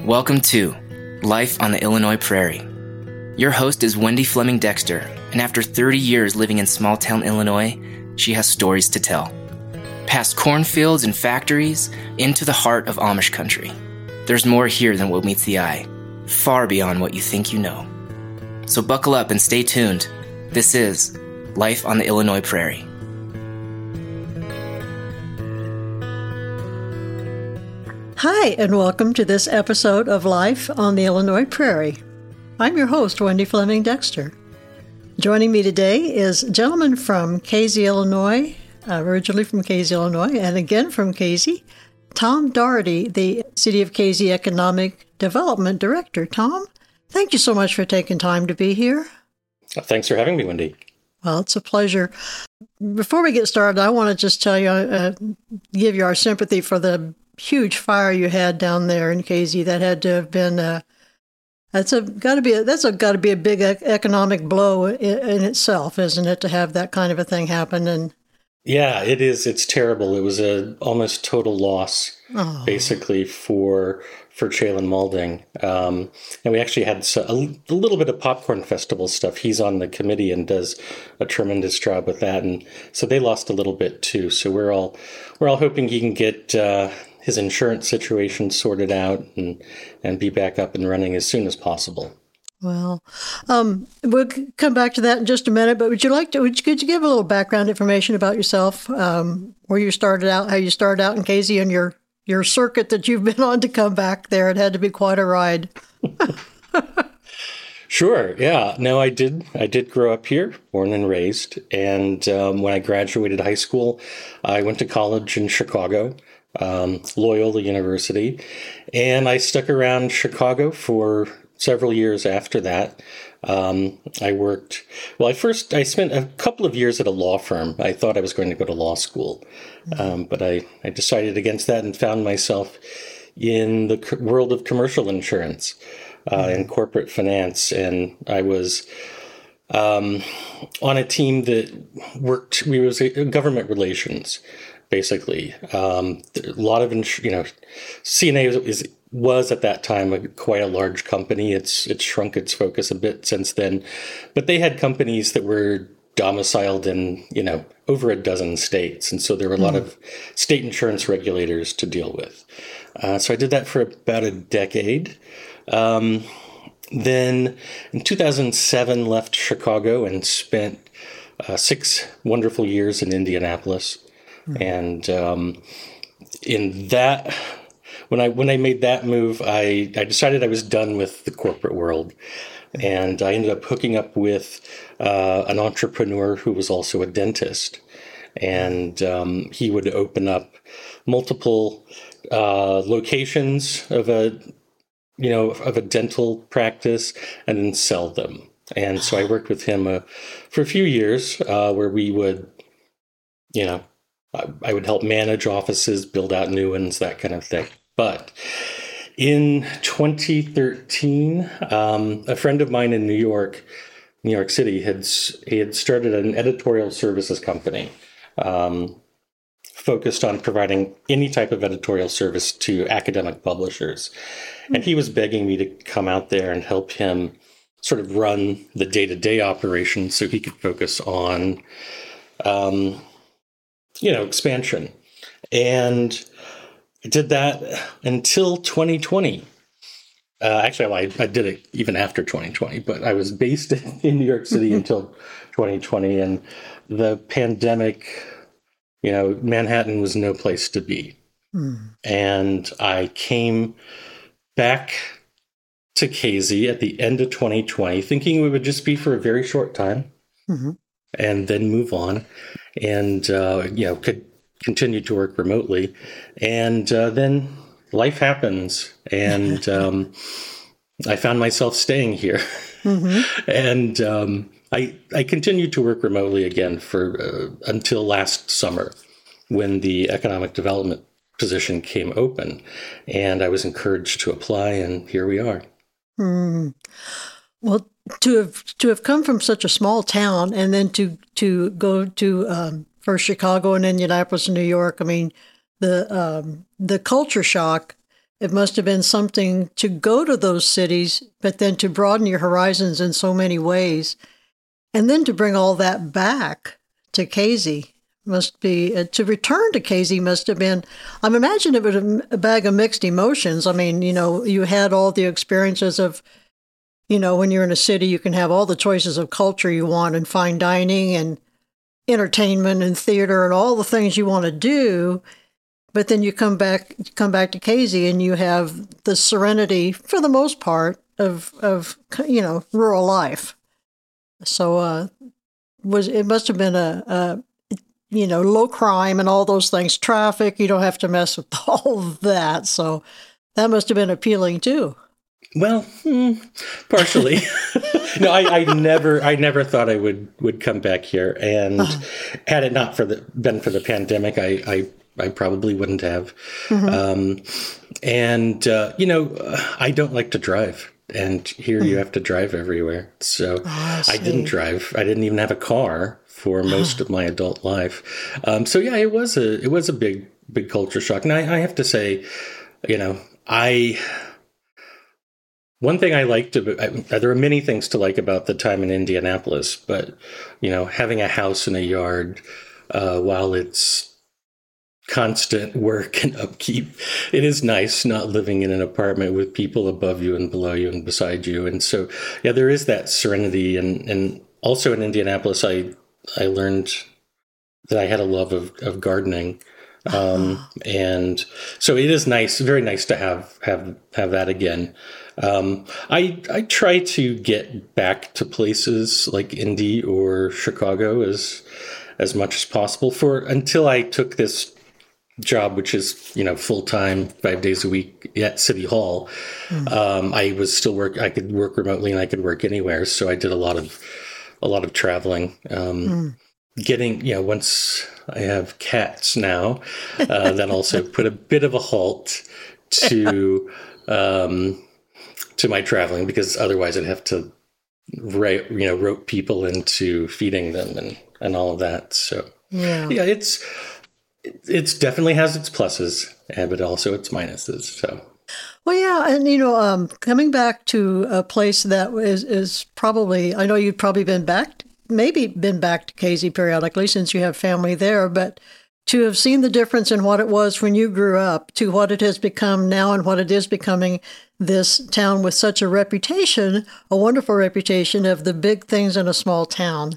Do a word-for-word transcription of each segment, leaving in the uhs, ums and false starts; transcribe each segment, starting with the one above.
Welcome to Life on the Illinois Prairie. Your host is Wendy Fleming Dexter, and after thirty years living in small-town Illinois, she has stories to tell. Past cornfields and factories, into the heart of Amish country. There's more here than what meets the eye, far beyond what you think you know. So buckle up and stay tuned. This is Life on the Illinois Prairie. Hi, and welcome to this episode of Life on the Illinois Prairie. I'm your host, Wendy Fleming Dexter. Joining me today is a gentleman from Casey, Illinois, uh, originally from Casey, Illinois, and again from Casey, Tom Doherty, the City of Casey Economic Development Director. Tom, thank you so much for taking time to be here. Thanks for having me, Wendy. Well, it's a pleasure. Before we get started, I want to just tell you, uh, give you our sympathy for the huge fire you had down there in Casey. That had to have been uh, that's a got to be a, that's a got to be a big economic blow in, in itself, isn't it, to have that kind of a thing happen? And yeah, it is. It's terrible. It was a almost total loss, oh. basically for for Chalon Maulding. Um, and we actually had a, a little bit of popcorn festival stuff. He's on the committee and does a tremendous job with that, and so they lost a little bit too. So we're all we're all hoping he can get Uh, his insurance situation sorted out and, and be back up and running as soon as possible. Well, um, we'll come back to that in just a minute, but would you like to, would you, could you give a little background information about yourself, um, where you started out, how you started out in Casey and your, your circuit that you've been on to come back there? It had to be quite a ride. Sure. Yeah. No, I did. I did grow up here, born and raised. And um, when I graduated high school, I went to college in Chicago. Um, Loyola University, and I stuck around Chicago for several years after that. Um, I worked, well, I first, I spent a couple of years at a law firm. I thought I was going to go to law school, um, but I, I decided against that and found myself in the co- world of commercial insurance uh, and corporate finance. And I was um, on a team that worked, we was a, government relations. Basically, um, a lot of, ins- you know, C N A is, is, was at that time a, quite a large company. It's it's shrunk its focus a bit since then, but they had companies that were domiciled in, you know, over a dozen states, and so there were a mm. lot of state insurance regulators to deal with. Uh, so I did that for about a decade. Um, then in two thousand seven, left Chicago and spent uh, six wonderful years in Indianapolis. And um, in that, when I when I made that move, I, I decided I was done with the corporate world. And I ended up hooking up with uh, an entrepreneur who was also a dentist. And um, he would open up multiple uh, locations of a, you know, of a dental practice and then sell them. And so I worked with him uh, for a few years uh, where we would, you know, I would help manage offices, build out new ones, that kind of thing. But in twenty thirteen, um, a friend of mine in New York, New York City, had he had started an editorial services company um, focused on providing any type of editorial service to academic publishers. Mm-hmm. And he was begging me to come out there and help him sort of run the day-to-day operations so he could focus on um you know, expansion. And I did that until twenty twenty. Uh, actually, well, I, I did it even after twenty twenty, but I was based in New York City until twenty twenty. And the pandemic, you know, Manhattan was no place to be. Mm. And I came back to Casey at the end of twenty twenty, thinking it would just be for a very short time. Mm-hmm. And then move on and, uh, you know, could continue to work remotely. And uh, then life happens. And um, I found myself staying here. Mm-hmm. and um, I, I continued to work remotely again for uh, until last summer when the economic development position came open. And I was encouraged to apply, and here we are. Mm. Well, to have to have come from such a small town and then to to go to um, first Chicago and then Indianapolis and New York, I mean, the um, the culture shock it must have been something to go to those cities, but then to broaden your horizons in so many ways. And then to bring all that back to Casey must be, uh, to return to Casey must have been, I'm imagining it was a, a bag of mixed emotions. I mean, you know, you had all the experiences of, you know, when you're in a city, you can have all the choices of culture you want and fine dining and entertainment and theater and all the things you want to do. But then you come back, come back to Casey and you have the serenity, for the most part, of, of you know, rural life. So uh, was it must have been a, a, you know, low crime and all those things, traffic. You don't have to mess with all of that. So that must have been appealing too. Well, hmm, partially. no, I, I never, I never thought I would, would come back here. And uh-huh. had it not for the been for the pandemic, I, I, I probably wouldn't have. Mm-hmm. Um, and uh, you know, I don't like to drive. And here you have to drive everywhere. So oh, I, I didn't drive. I didn't even have a car for most of my adult life. Um, so yeah, it was a it was a big big culture shock. And I, I have to say, you know, I one thing I liked about I, there are many things to like about the time in Indianapolis, but you know, having a house and a yard uh, while it's constant work and upkeep. It is nice not living in an apartment with people above you and below you and beside you. And so, yeah, there is that serenity. And, and also in Indianapolis, I I learned that I had a love of, of gardening. Um, and so it is nice, very nice to have have have that again. Um, I I try to get back to places like Indy or Chicago as as much as possible for until I took this job, which is, you know, full time, five days a week at City Hall. Mm. Um, I was still work. I could work remotely and I could work anywhere. So I did a lot of a lot of traveling. Um, mm. Getting, you know, once I have cats now, uh, that also put a bit of a halt to um, to my traveling, because otherwise I'd have to, you know, rope people into feeding them and, and all of that. So yeah, yeah it's it's definitely has its pluses, but also its minuses. So. Well, yeah, and you know, um, coming back to a place that is is probably, I know you've probably been back. Maybe been back to Casey periodically since you have family there, but to have seen the difference in what it was when you grew up to what it has become now and what it is becoming, this town with such a reputation, a wonderful reputation of the big things in a small town,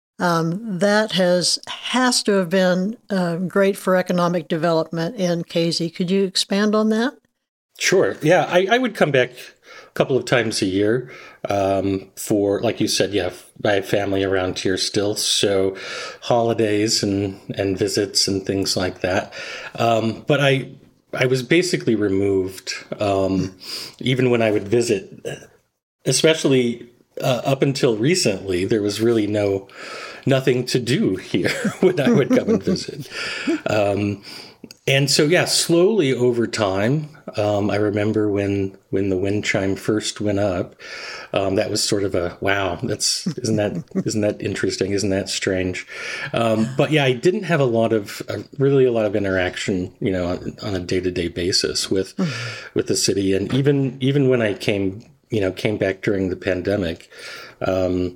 um, that has has to have been uh, great for economic development in Casey. Could you expand on that? Sure. Yeah, I, I would come back a couple of times a year um, for, like you said, yeah, I have family around here still, so holidays and, and visits and things like that. Um, but I I was basically removed, um, even when I would visit, especially uh, up until recently, there was really no nothing to do here when I would come and visit. Um, and so, yeah, slowly over time, um, I remember when when the wind chime first went up, um, that was sort of a, wow, that's, isn't that, isn't that interesting? Isn't that strange? Um, but yeah, I didn't have a lot of, uh, really a lot of interaction, you know, on, on a day-to-day basis with, with the city. And even, even when I came, you know, came back during the pandemic, um,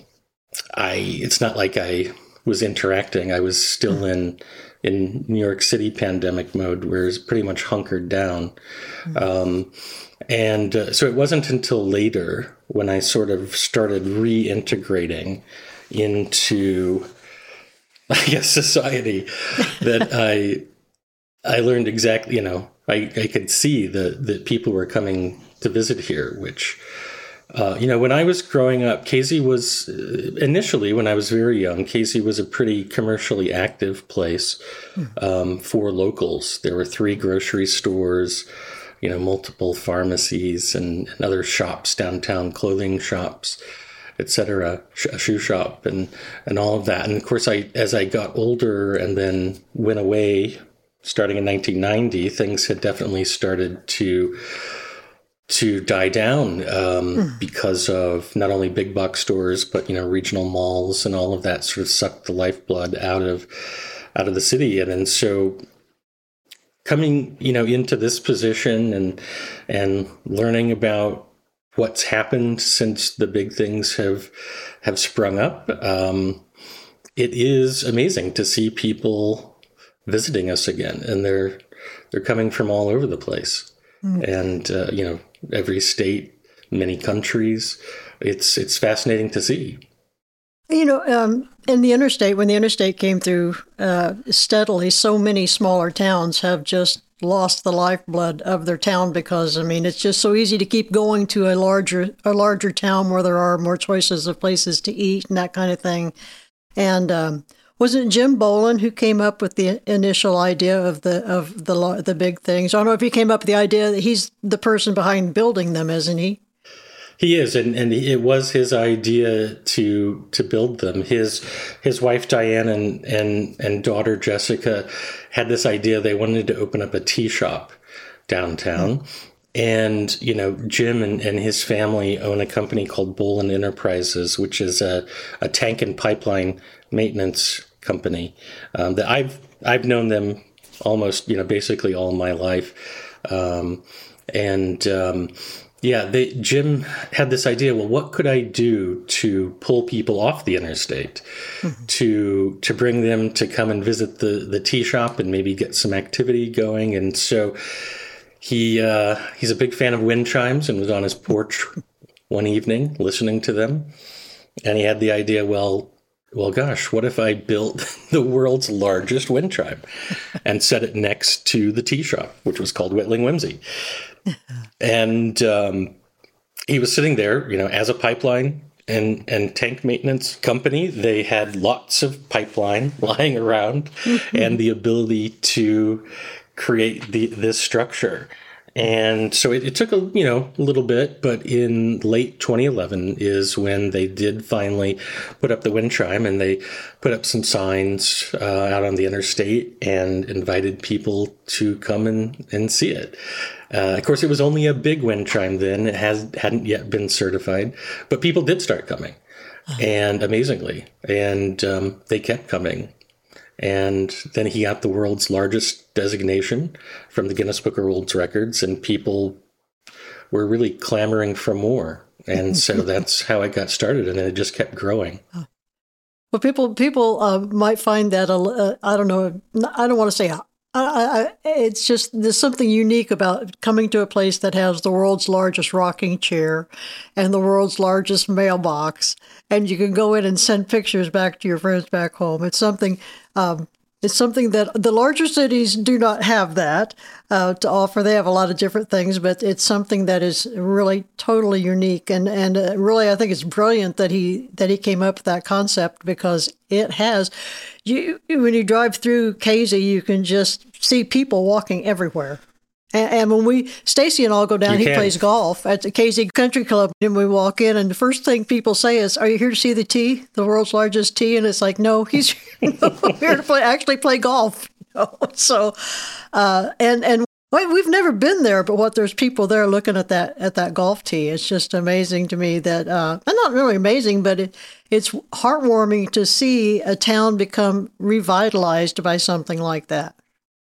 I, it's not like I was interacting. I was still in, in New York City pandemic mode, where it's pretty much hunkered down. Um, and uh, so it wasn't until later when I sort of started reintegrating into, I guess, society that I I learned exactly, you know, I, I could see that that people were coming to visit here, which, uh, you know, when I was growing up, Casey was, uh, initially, when I was very young, Casey was a pretty commercially active place um, for locals. There were three grocery stores, you know, multiple pharmacies and, and other shops downtown, clothing shops, et cetera, a shoe shop and, and all of that. And of course, I, as I got older and then went away, starting in nineteen ninety, things had definitely started to to die down um, mm. because of not only big box stores, but, you know, regional malls and all of that sort of sucked the lifeblood out of out of the city. And, and so coming, you know, into this position and and learning about what's happened since the big things have have sprung up, um, it is amazing to see people visiting us again, and they're they're coming from all over the place, mm. and uh, you know, every state, many countries. It's it's fascinating to see. You know, um, in the interstate, when the interstate came through uh, steadily, so many smaller towns have just lost the lifeblood of their town because, I mean, it's just so easy to keep going to a larger a larger town where there are more choices of places to eat and that kind of thing. And um, wasn't it Jim Boland who came up with the initial idea of the of the the big things? I don't know if he came up with the idea that he's the person behind building them, isn't he? He is, and, and it was his idea to to build them. His his wife Diane and, and and daughter Jessica had this idea. They wanted to open up a tea shop downtown. Mm-hmm. And, you know, Jim and, and his family own a company called Boland Enterprises, which is a, a tank and pipeline maintenance company. Um, that I've I've known them almost, you know, basically all my life. Um, and um Yeah, they, Jim had this idea, well, what could I do to pull people off the interstate, mm-hmm. to to bring them to come and visit the, the tea shop and maybe get some activity going? And so he uh, he's a big fan of wind chimes and was on his porch one evening listening to them. And he had the idea, well, well, gosh, what if I built the world's largest wind chime and set it next to the tea shop, which was called Whittling Whimsy? And um, he was sitting there, you know, as a pipeline and, and tank maintenance company. They had lots of pipeline lying around mm-hmm. and the ability to create the this structure. And so it, it took a, you know, a little bit, but in late twenty eleven is when they did finally put up the wind chime, and they put up some signs uh, out on the interstate and invited people to come and, and see it. Uh, of course, it was only a big wind chime then. It has, hadn't yet been certified, but people did start coming, uh-huh. and amazingly, and um, they kept coming. And then he got the world's largest designation from the Guinness Book of World Records, and people were really clamoring for more. And so that's how it got started, and then it just kept growing. Well, people people uh, might find that, uh, I don't know, I don't want to say, I, I, it's just, there's something unique about coming to a place that has the world's largest rocking chair and the world's largest mailbox, and you can go in and send pictures back to your friends back home. It's something... Um, it's something that the larger cities do not have that uh, to offer. They have a lot of different things, but it's something that is really totally unique. And and uh, really, I think it's brilliant that he that he came up with that concept, because it has. You when you drive through Casey, you can just see people walking everywhere. And, and when we, Stacy and I'll go down, he plays golf at the Casey Country Club, and we walk in, and the first thing people say is, "Are you here to see the tee, the world's largest tee?" And it's like, no, he's here to play, actually play golf. You know? So, uh, and and we've never been there, but what there's people there looking at that at that golf tee. It's just amazing to me that, uh, and not really amazing, but it, it's heartwarming to see a town become revitalized by something like that.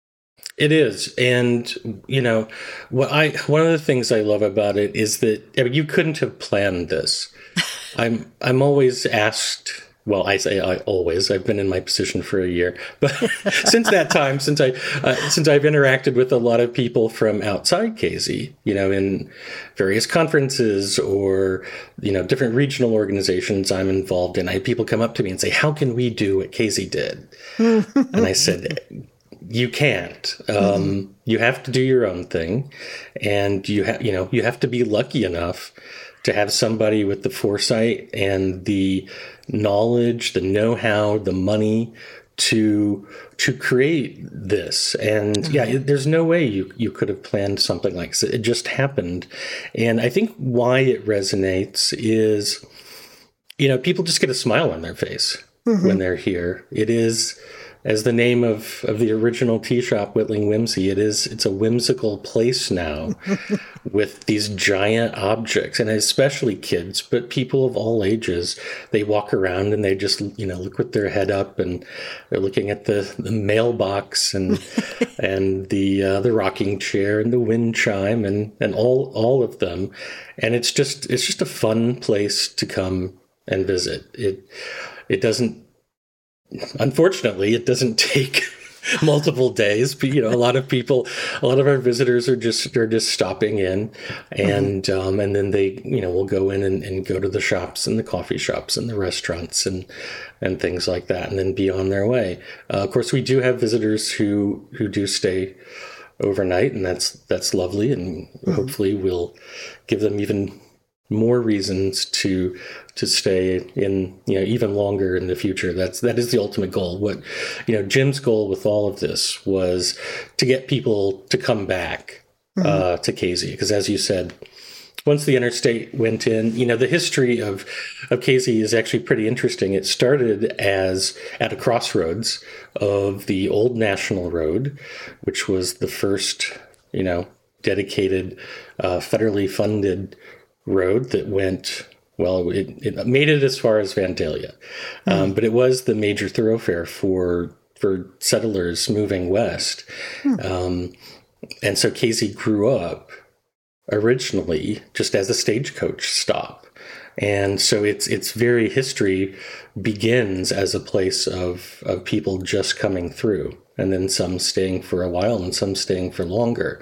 It is. And, you know, what I one of the things I love about it is that, I mean, you couldn't have planned this. I'm I'm always asked, well, I say I always, I've been in my position for a year, but since that time, since I uh, since I've interacted with a lot of people from outside Casey, you know, in various conferences or, you know, different regional organizations I'm involved in, I have people come up to me and say, "How can we do what Casey did?" And I said, you can't. Um, mm-hmm. You have to do your own thing, and you have, you know, you have to be lucky enough to have somebody with the foresight and the knowledge, the know-how, the money to to create this. And mm-hmm. yeah, it, there's no way you you could have planned something like this. It just happened, and I think why it resonates is, you know, people just get a smile on their face mm-hmm. when they're here. It is as the name of, of the original tea shop, Whittling Whimsy, it is it's a whimsical place now with these giant objects, and especially kids, but people of all ages. They walk around and they just, you know, look with their head up, and they're looking at the, the mailbox and and the uh, the rocking chair and the wind chime and, and all all of them. And it's just it's just a fun place to come and visit. It it doesn't Unfortunately, it doesn't take multiple days, but you know, a lot of people, a lot of our visitors are just are just stopping in, and mm-hmm. um, and then they, you know, will go in and, and go to the shops and the coffee shops and the restaurants and and things like that, and then be on their way. Uh, of course, we do have visitors who who do stay overnight, and that's that's lovely, and mm-hmm. hopefully we'll give them even more reasons to to stay in, you know, even longer in the future. That's that is the ultimate goal. What, you know, Jim's goal with all of this was to get people to come back mm-hmm. uh, to Casey, because as you said, once the interstate went in, you know, the history of of Casey is actually pretty interesting. It started as at a crossroads of the old National Road, which was the first, you know, dedicated, uh, federally funded road that went, well, it, it made it as far as Vandalia, um, mm. but it was the major thoroughfare for for settlers moving west. Mm. Um, and so Casey grew up originally just as a stagecoach stop. And so its its very history begins as a place of, of people just coming through, and then some staying for a while and some staying for longer.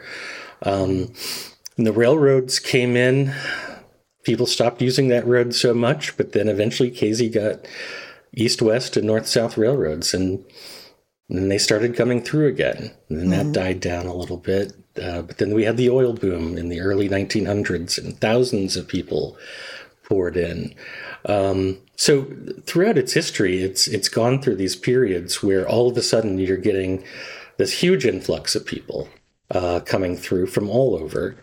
Um, and the railroads came in. People stopped using that road so much, but then eventually Casey got east-west and north-south railroads, and, and then they started coming through again. And then mm-hmm. that died down a little bit. Uh, but then we had the oil boom in the early nineteen hundreds, and thousands of people poured in. Um, so throughout its history, it's it's gone through these periods where all of a sudden you're getting this huge influx of people uh, coming through from all over.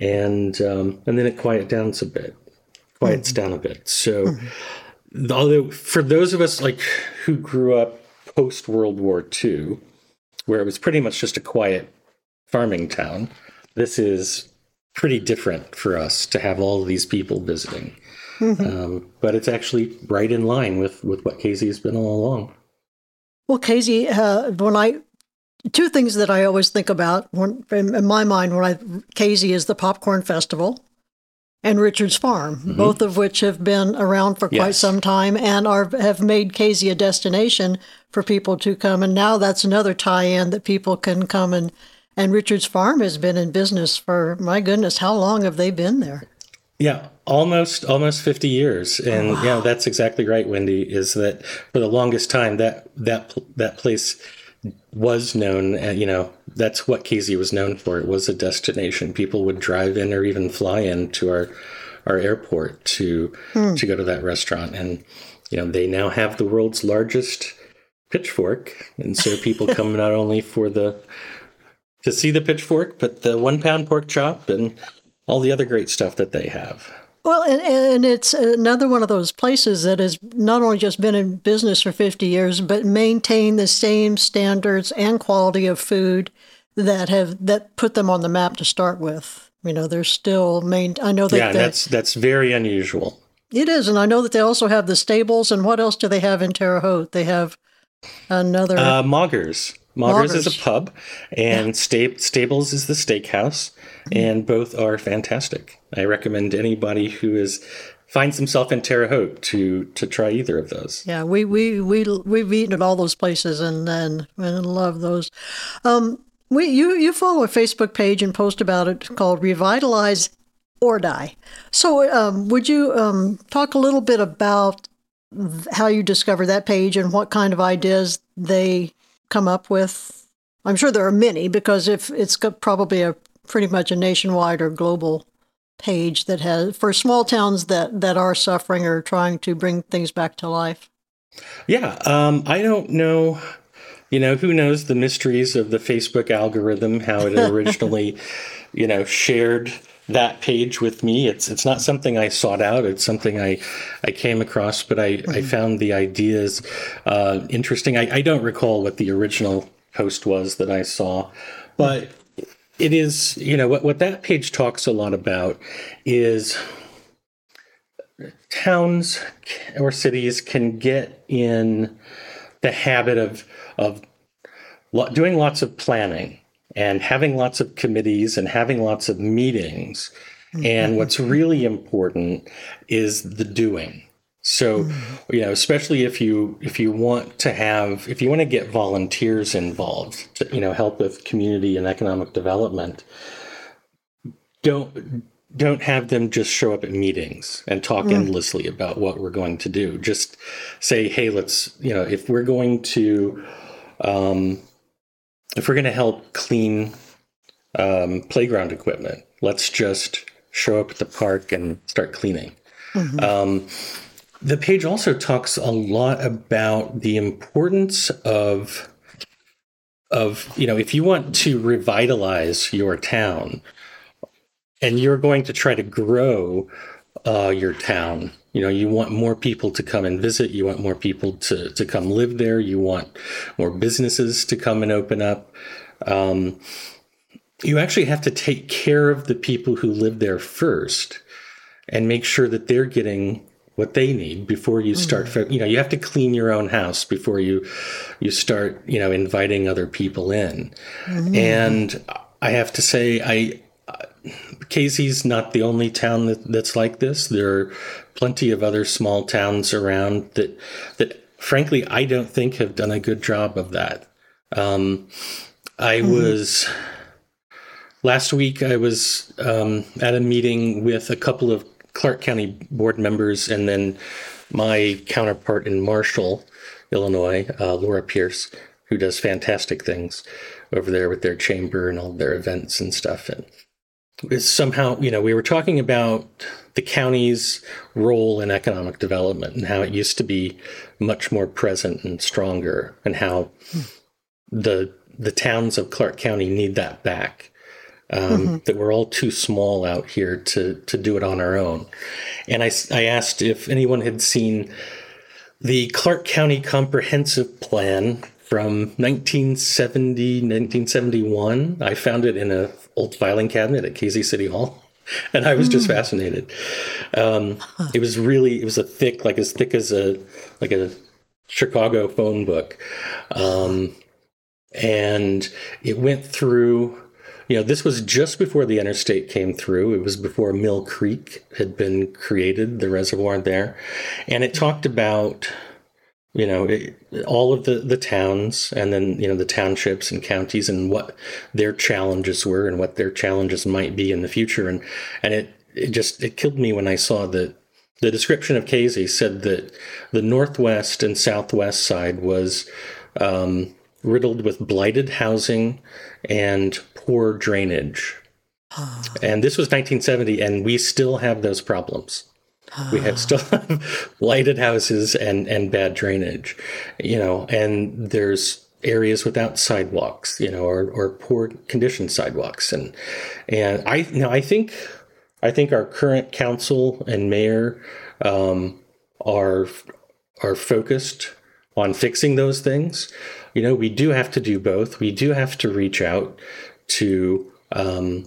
And um, and then it quiet down a bit, quiets mm-hmm. down a bit. So, mm-hmm. although for those of us like who grew up post World War Two, where it was pretty much just a quiet farming town, this is pretty different for us to have all of these people visiting. Mm-hmm. Um, but it's actually right in line with, with what Casey has been all along. Well, Casey, uh, when I Two things that I always think about when, in my mind when I Casey is the Popcorn Festival and Richard's Farm, mm-hmm. both of which have been around for quite yes. some time and are have made Casey a destination for people to come. And now that's another tie-in that people can come and and Richard's Farm has been in business for, my goodness, how long have they been there? Yeah, almost almost fifty years. And wow. yeah, that's exactly right, Wendy, is that for the longest time that that that place was known, uh, you know, that's what Casey was known for. It was a destination. People would drive in or even fly in to our our airport to hmm. to go to that restaurant. And, you know, they now have the world's largest pitchfork. And so people come not only for the to see the pitchfork, but the one pound pork chop and all the other great stuff that they have. Well, and, and it's another one of those places that has not only just been in business for fifty years, but maintained the same standards and quality of food that have that put them on the map to start with. You know, they're still main. I know that. Yeah, that's that's very unusual. It is, and I know that they also have the stables. And what else do they have in Terre Haute? They have another uh, Moggers. Moggers is a pub, and yeah. sta- Stables is the steakhouse, mm-hmm. and both are fantastic. I recommend anybody who is finds himself in Terre Haute to to try either of those. Yeah, we we we we've eaten at all those places and and, and love those. Um, we you you follow a Facebook page and post about it called Revitalize or Die. So, um, would you um, talk a little bit about how you discovered that page and what kind of ideas they come up with? I'm sure there are many, because if it's probably a pretty much a nationwide or global page that has for small towns that, that are suffering or trying to bring things back to life. Yeah, um, I don't know. You know, who knows the mysteries of the Facebook algorithm, how it originally, you know, shared that page with me. It's it's not something I sought out. It's something I, I came across, but I, mm-hmm. I found the ideas uh, interesting. I, I don't recall what the original post was that I saw, but it is, you know, what, what that page talks a lot about is towns or cities can get in the habit of of doing lots of planning and having lots of committees and having lots of meetings. Mm-hmm. And what's really important is the doing. So, mm-hmm. you know, especially if you if you want to have if you want to get volunteers involved to, you know, help with community and economic development, don't don't have them just show up at meetings and talk mm. endlessly about what we're going to do. Just say, hey, let's, you know, if we're going to, um, if we're going to help clean um, playground equipment, let's just show up at the park and start cleaning. Mm-hmm. Um, the page also talks a lot about the importance of, of, you know, if you want to revitalize your town, and you're going to try to grow uh, your town. You know, you want more people to come and visit. You want more people to, to come live there. You want more businesses to come and open up. Um, you actually have to take care of the people who live there first and make sure that they're getting what they need before you start. Mm-hmm. You know, you have to clean your own house before you you start, you know, inviting other people in. Mm-hmm. And I have to say, I... Casey's not the only town that, that's like this. There are plenty of other small towns around that, that frankly, I don't think have done a good job of that. Um, I mm-hmm. was, last week, I was um, at a meeting with a couple of Clark County board members and then my counterpart in Marshall, Illinois, uh, Laura Pierce, who does fantastic things over there with their chamber and all their events and stuff. And is somehow, you know, we were talking about the county's role in economic development and how it used to be much more present and stronger, and how hmm. the the towns of Clark County need that back. Um, mm-hmm. That we're all too small out here to to do it on our own. And I, I asked if anyone had seen the Clark County Comprehensive Plan from nineteen seventy, nineteen seventy-one. I found it in a old filing cabinet at Casey City Hall, and I was just mm. fascinated. Um, huh. It was really, it was a thick, like as thick as a, like a Chicago phone book. Um, and it went through, you know, this was just before the interstate came through. It was before Mill Creek had been created, the reservoir there. And it talked about, you know, it, all of the, the towns and then, you know, the townships and counties and what their challenges were and what their challenges might be in the future. And, and it, it just, it killed me when I saw that the description of Casey said that the northwest and southwest side was um, riddled with blighted housing and poor drainage. Oh. And this was nineteen seventy, and we still have those problems. We have still have blighted houses and, and bad drainage, you know, and there's areas without sidewalks, you know, or, or poor condition sidewalks. And, and I, you know, I think, I think our current council and mayor, um, are, are focused on fixing those things. You know, we do have to do both. We do have to reach out to, um,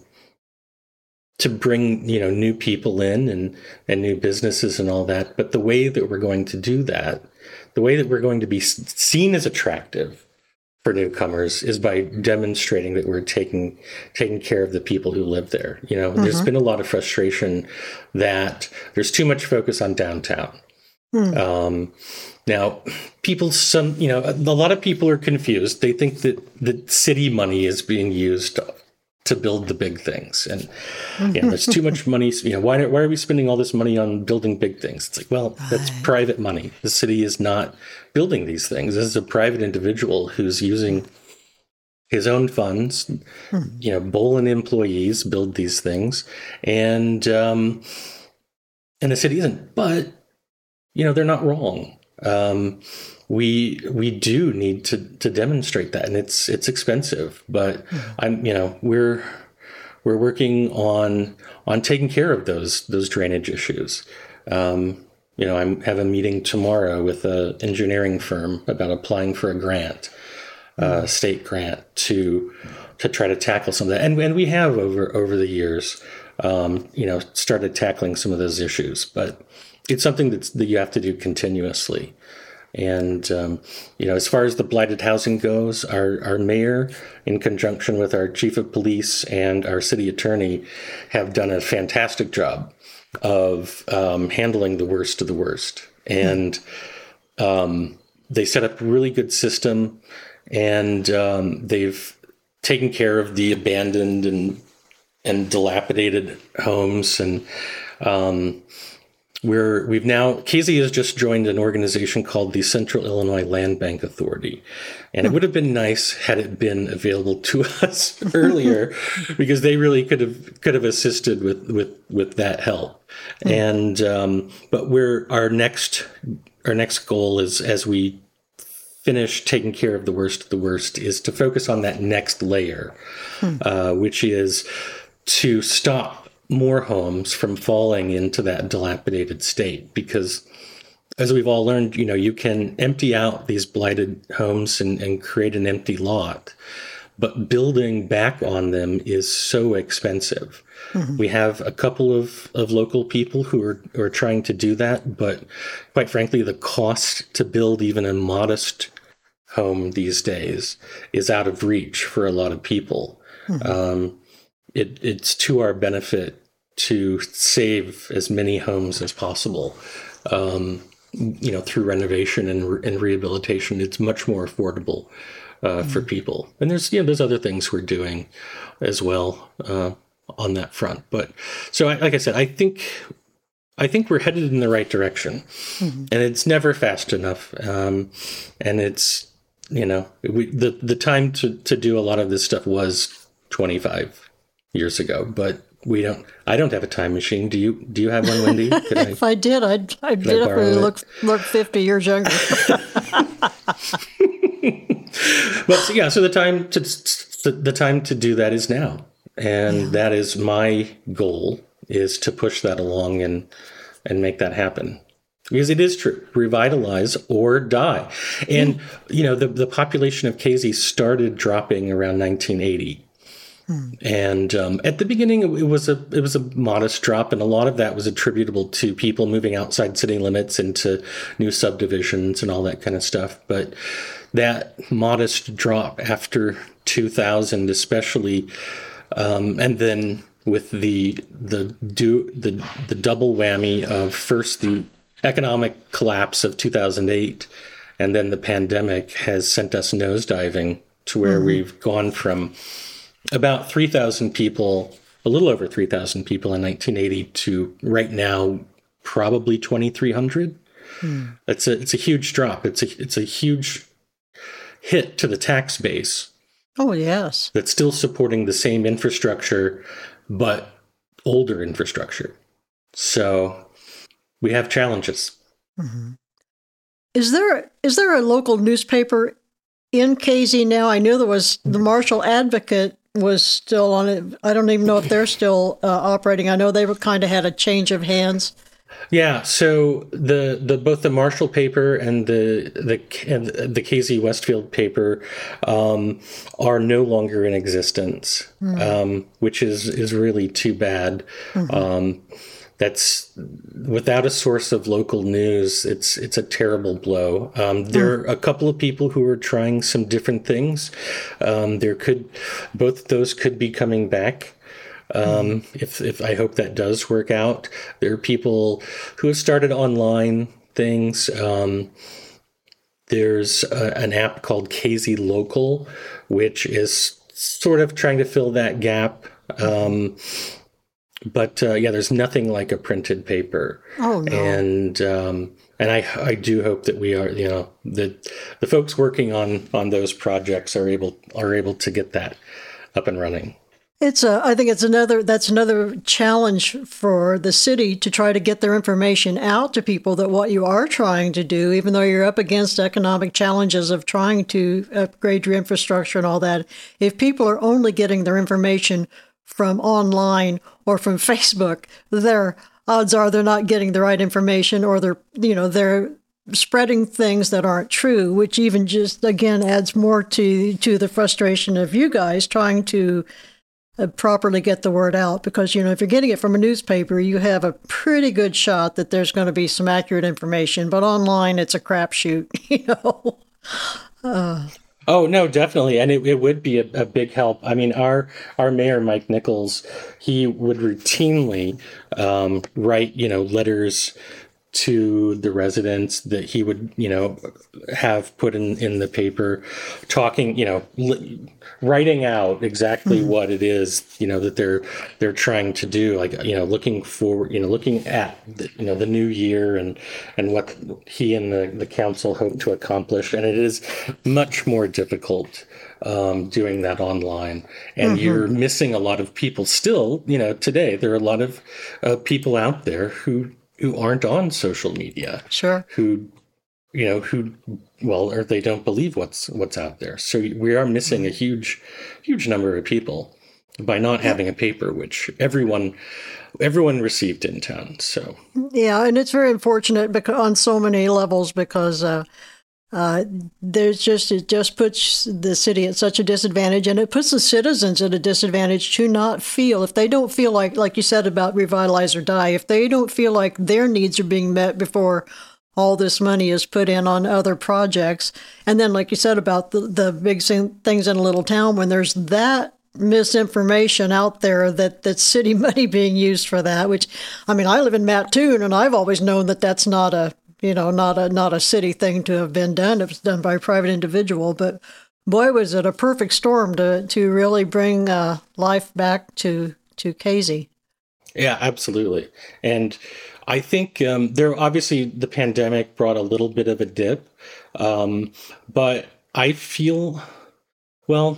to bring, you know, new people in and, and new businesses and all that. But the way that we're going to do that, the way that we're going to be seen as attractive for newcomers is by demonstrating that we're taking taking care of the people who live there. You know, mm-hmm. There's been a lot of frustration that there's too much focus on downtown. Mm. Um, now, people, some, you know, a lot of people are confused. They think that the city money is being used to build the big things. And you know, there's too much money. You know, why, why are we spending all this money on building big things? It's like, well, that's right. Private money. The city is not building these things. This is a private individual who's using his own funds. Hmm. You know, Bolin employees build these things. And, um, and the city isn't. But, you know, they're not wrong. Um, we we do need to to demonstrate that, and it's it's expensive. But mm-hmm. I'm you know we're we're working on on taking care of those those drainage issues. Um, you know, I have a meeting tomorrow with an engineering firm about applying for a grant, a uh, state grant to to try to tackle some of that. And and we have over over the years, um, you know, started tackling some of those issues. But it's something that's, that you have to do continuously. And, um, you know, as far as the blighted housing goes, our, our mayor, in conjunction with our chief of police and our city attorney, have done a fantastic job of um, handling the worst of the worst. And um, they set up a really good system, and um, they've taken care of the abandoned and and dilapidated homes. And um We're, we've now, K Z has just joined an organization called the Central Illinois Land Bank Authority. And it would have been nice had it been available to us earlier, because they really could have, could have assisted with, with, with that help. Mm. And, um, but we're, our next, our next goal is, as we finish taking care of the worst of the worst, is to focus on that next layer, mm. uh, which is to stop more homes from falling into that dilapidated state. Because as we've all learned, you know, you can empty out these blighted homes and, and create an empty lot, but building back on them is so expensive. Mm-hmm. We have a couple of, of local people who are, who are trying to do that, but quite frankly, the cost to build even a modest home these days is out of reach for a lot of people. Mm-hmm. Um, it, it's to our benefit to save as many homes as possible, um, you know, through renovation and, re- and rehabilitation. It's much more affordable uh, mm-hmm. for people. And there's, you know, there's other things we're doing as well uh, on that front. But so, I, like I said, I think I think we're headed in the right direction, mm-hmm. and it's never fast enough. Um, and it's, you know, we, the the time to to do a lot of this stuff was twenty-five years ago, but we don't. I don't have a time machine. Do you? Do you have one, Wendy? Could if I, I did, I'd I'd definitely look look fifty years younger. But yeah, so the time to the time to do that is now, and yeah. that is my goal, is to push that along and and make that happen. Because it is true, revitalize or die. And mm. you know, the the population of K Z started dropping around nineteen eighty. And um, at the beginning, it was a it was a modest drop, and a lot of that was attributable to people moving outside city limits into new subdivisions and all that kind of stuff. But that modest drop after two thousand, especially, um, and then with the the do the the double whammy of first the economic collapse of two thousand eight, and then the pandemic, has sent us nosediving to where mm-hmm. we've gone from about three thousand people, a little over three thousand people in nineteen eighty, to right now probably twenty-three hundred. Hmm. It's a it's a huge drop. It's a it's a huge hit to the tax base. Oh yes, that's still supporting the same infrastructure, but older infrastructure. So we have challenges. Mm-hmm. Is there is there a local newspaper in K Z now? I knew there was the Marshall Advocate was still on it. I don't even know if they're still uh, operating. I know they were kind of had a change of hands. Yeah, so the the both the Marshall paper and the the and the K Z Westfield paper um, are no longer in existence, mm-hmm. um, which is is really too bad. Mm-hmm. Um, that's without a source of local news. It's it's a terrible blow. Um, there are a couple of people who are trying some different things. Um, there could both those could be coming back. Um, mm. if if I hope that does work out. There are people who have started online things. Um, there's a, an app called K Z Local, which is sort of trying to fill that gap. Um, But uh, yeah, there's nothing like a printed paper. Oh no! And um, and I I do hope that we are, you know, the the folks working on on those projects are able are able to get that up and running. It's a, I think it's another, that's another challenge for the city to try to get their information out to people, that what you are trying to do, even though you're up against economic challenges of trying to upgrade your infrastructure and all that, if people are only getting their information from online or from Facebook, their odds are they're not getting the right information, or they're, you know, they're spreading things that aren't true, which even just, again, adds more to, to the frustration of you guys trying to uh, properly get the word out. Because, you know, if you're getting it from a newspaper, you have a pretty good shot that there's going to be some accurate information. But online, it's a crapshoot, you know. Uh, Oh, no, definitely. And it, it would be a, a big help. I mean, our our mayor, Mike Nichols, he would routinely um, write, you know, letters to the residents that he would, you know, have put in, in the paper, talking, you know, li- writing out exactly mm-hmm. what it is, you know, that they're they're trying to do, like, you know, looking forward, you know, looking at, the, you know, the new year and and what he and the, the council hope to accomplish. And it is much more difficult um, doing that online. And mm-hmm. you're missing a lot of people still, you know, today. There are a lot of uh, people out there who who aren't on social media, sure, who, you know, who, well, or they don't believe what's what's out there. So we are missing a huge, huge number of people by not having a paper, which everyone, everyone received in town. So yeah, and it's very unfortunate because on so many levels, because uh, uh, there's just it just puts the city at such a disadvantage, and it puts the citizens at a disadvantage to not feel, if they don't feel like, like you said about Revitalize or Die, if they don't feel like their needs are being met before all this money is put in on other projects. And then, like you said about the, the big things in a little town, when there's that misinformation out there that that's city money being used for that, which, I mean, I live in Mattoon, and I've always known that that's not a, you know, not a not a city thing to have been done. It was done by a private individual. But boy, was it a perfect storm to to really bring uh, life back to to Casey. Yeah, absolutely. And I think um, there obviously the pandemic brought a little bit of a dip, um, but I feel, well,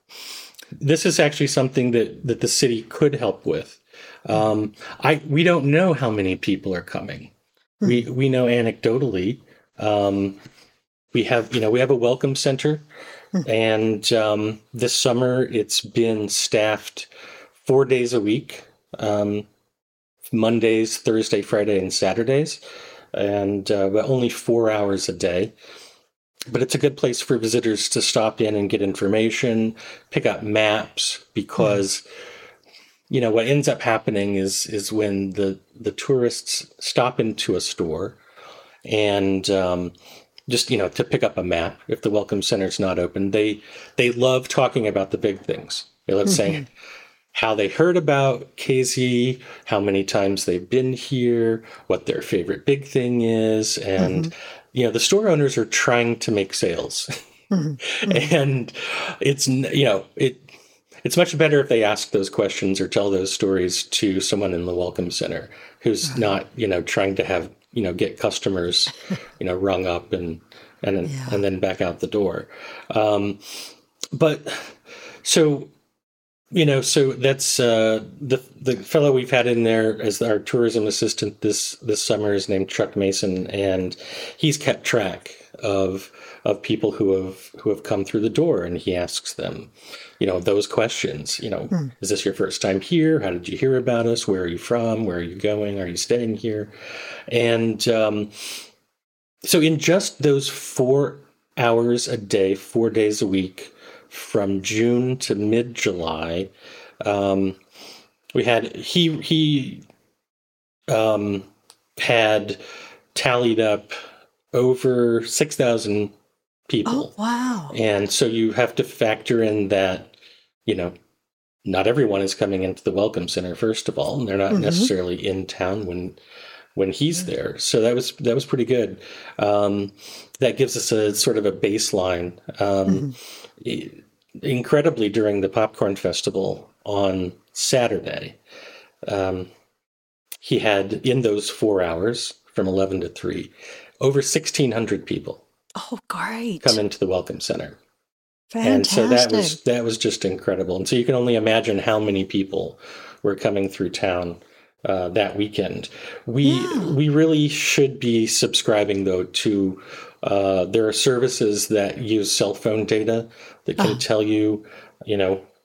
this is actually something that, that the city could help with. Um, I we don't know how many people are coming. We we know anecdotally. Um, we have you know we have a welcome center, and um, this summer it's been staffed four days a week. Um, Mondays, Thursday, Friday, and Saturdays, and uh, but only four hours a day. But it's a good place for visitors to stop in and get information, pick up maps, because mm. you know what ends up happening is is when the the tourists stop into a store and um, just you know to pick up a map. If the Welcome Center's not open, they they love talking about the big things. They love mm-hmm. saying how they heard about Casey, how many times they've been here, what their favorite big thing is. And, mm-hmm. you know, the store owners are trying to make sales. Mm-hmm. And it's, you know, it it's much better if they ask those questions or tell those stories to someone in the Welcome Center who's mm-hmm. not, you know, trying to have, you know, get customers, you know, rung up and, and, yeah. and then back out the door. Um, but so... You know, so that's uh, the the fellow we've had in there as our tourism assistant this this summer is named Chuck Mason, and he's kept track of of people who have who have come through the door, and he asks them, you know, those questions. You know, hmm. is this your first time here? How did you hear about us? Where are you from? Where are you going? Are you staying here? And um, so, in just those four hours a day, four days a week, from June to mid-July, um, we had he he um, had tallied up over six thousand people. Oh, wow! And so you have to factor in that, you know, not everyone is coming into the Welcome Center. First of all, and they're not mm-hmm. necessarily in town when when he's there. So that was that was pretty good. Um, that gives us a sort of a baseline. Um, mm-hmm. Incredibly, during the Popcorn Festival on Saturday, um, he had, in those four hours from eleven to three, over sixteen hundred people. Oh, great! Come into the Welcome Center. Fantastic. And so that was that was just incredible. And so you can only imagine how many people were coming through town uh, that weekend. We yeah. we really should be subscribing, though, to uh, there are services that use cell phone data that can uh. tell you, you know,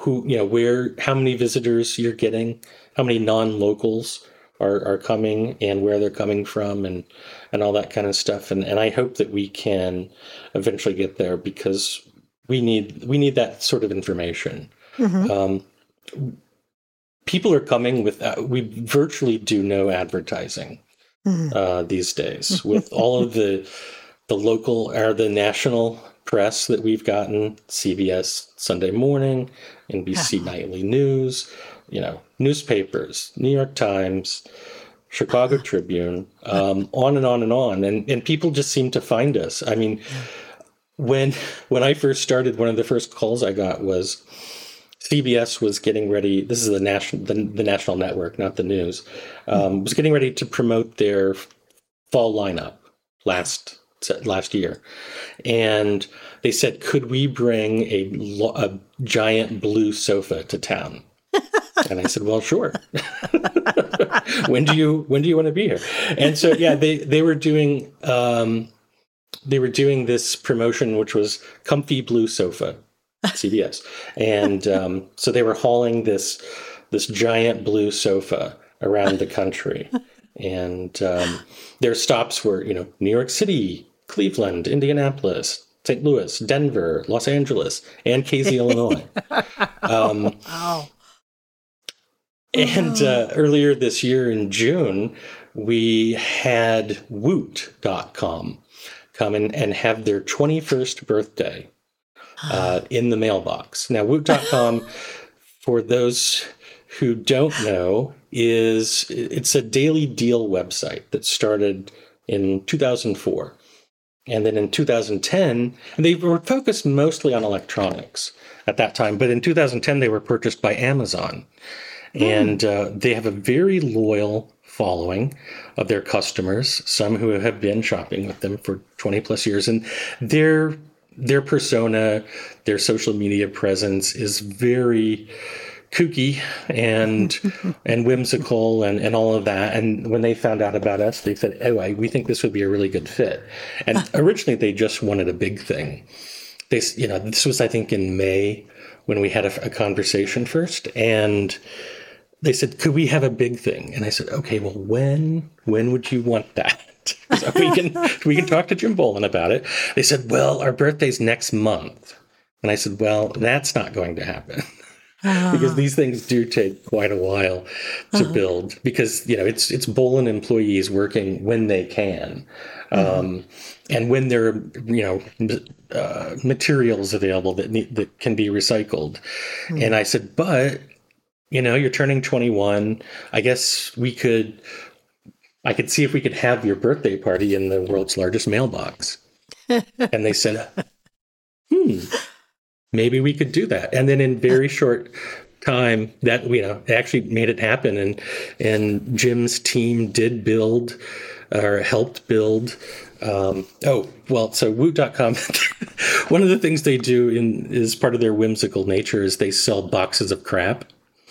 who, you know, where, how many visitors you're getting, how many non-locals are, are coming and where they're coming from and, and all that kind of stuff. And, and I hope that we can eventually get there because we need, we need that sort of information. Mm-hmm. Um, people are coming with, uh, we virtually do no advertising mm-hmm. uh, these days with all of the, the local or the national press that we've gotten, C B S Sunday Morning, N B C Nightly News, you know, newspapers, New York Times, Chicago Tribune, um, on and on and on. And and people just seem to find us. I mean, when when I first started, one of the first calls I got was C B S was getting ready. This is the national the, the national network, not the news. Um, was getting ready to promote their fall lineup last last year. And they said, could we bring a, a giant blue sofa to town? And I said, well, sure. when do you, when do you want to be here? And so, yeah, they, they were doing, um, they were doing this promotion, which was comfy blue sofa, C B S. And, um, so they were hauling this, this giant blue sofa around the country. And, um, their stops were, you know, New York City, Cleveland, Indianapolis, Saint Louis, Denver, Los Angeles, and Casey, Illinois. Um, wow. And uh, earlier this year in June, we had Woot dot com come in and have their twenty-first birthday uh, in the mailbox. Now, Woot dot com, for those who don't know, is it's a daily deal website that started in two thousand four. And then in two thousand ten, they were focused mostly on electronics at that time. But in two thousand ten, they were purchased by Amazon. Mm. And uh, they have a very loyal following of their customers, some who have been shopping with them for twenty plus years. And their their persona, their social media presence is very kooky and and whimsical and, and all of that. And when they found out about us, they said, oh, I, we think this would be a really good fit. And originally, they just wanted a big thing. They, you know, this was, I think, in May when we had a, a conversation first. And they said, could we have a big thing? And I said, okay, well, when when would you want that? So we can we can talk to Jim Boland about it. They said, well, our birthday's next month. And I said, well, that's not going to happen. Uh, because these things do take quite a while to uh, build because, you know, it's it's Boland employees working when they can uh, um, and when there are, you know, uh, materials available that need, that can be recycled. Uh, and I said, but, you know, you're turning twenty-one. I guess we could I could see if we could have your birthday party in the world's largest mailbox. And they said, hmm. Maybe we could do that. And then in very short time that, you know, actually made it happen. And, and Jim's team did build or helped build. Um, oh, well, so Woot dot com, one of the things they do in is part of their whimsical nature is they sell boxes of crap.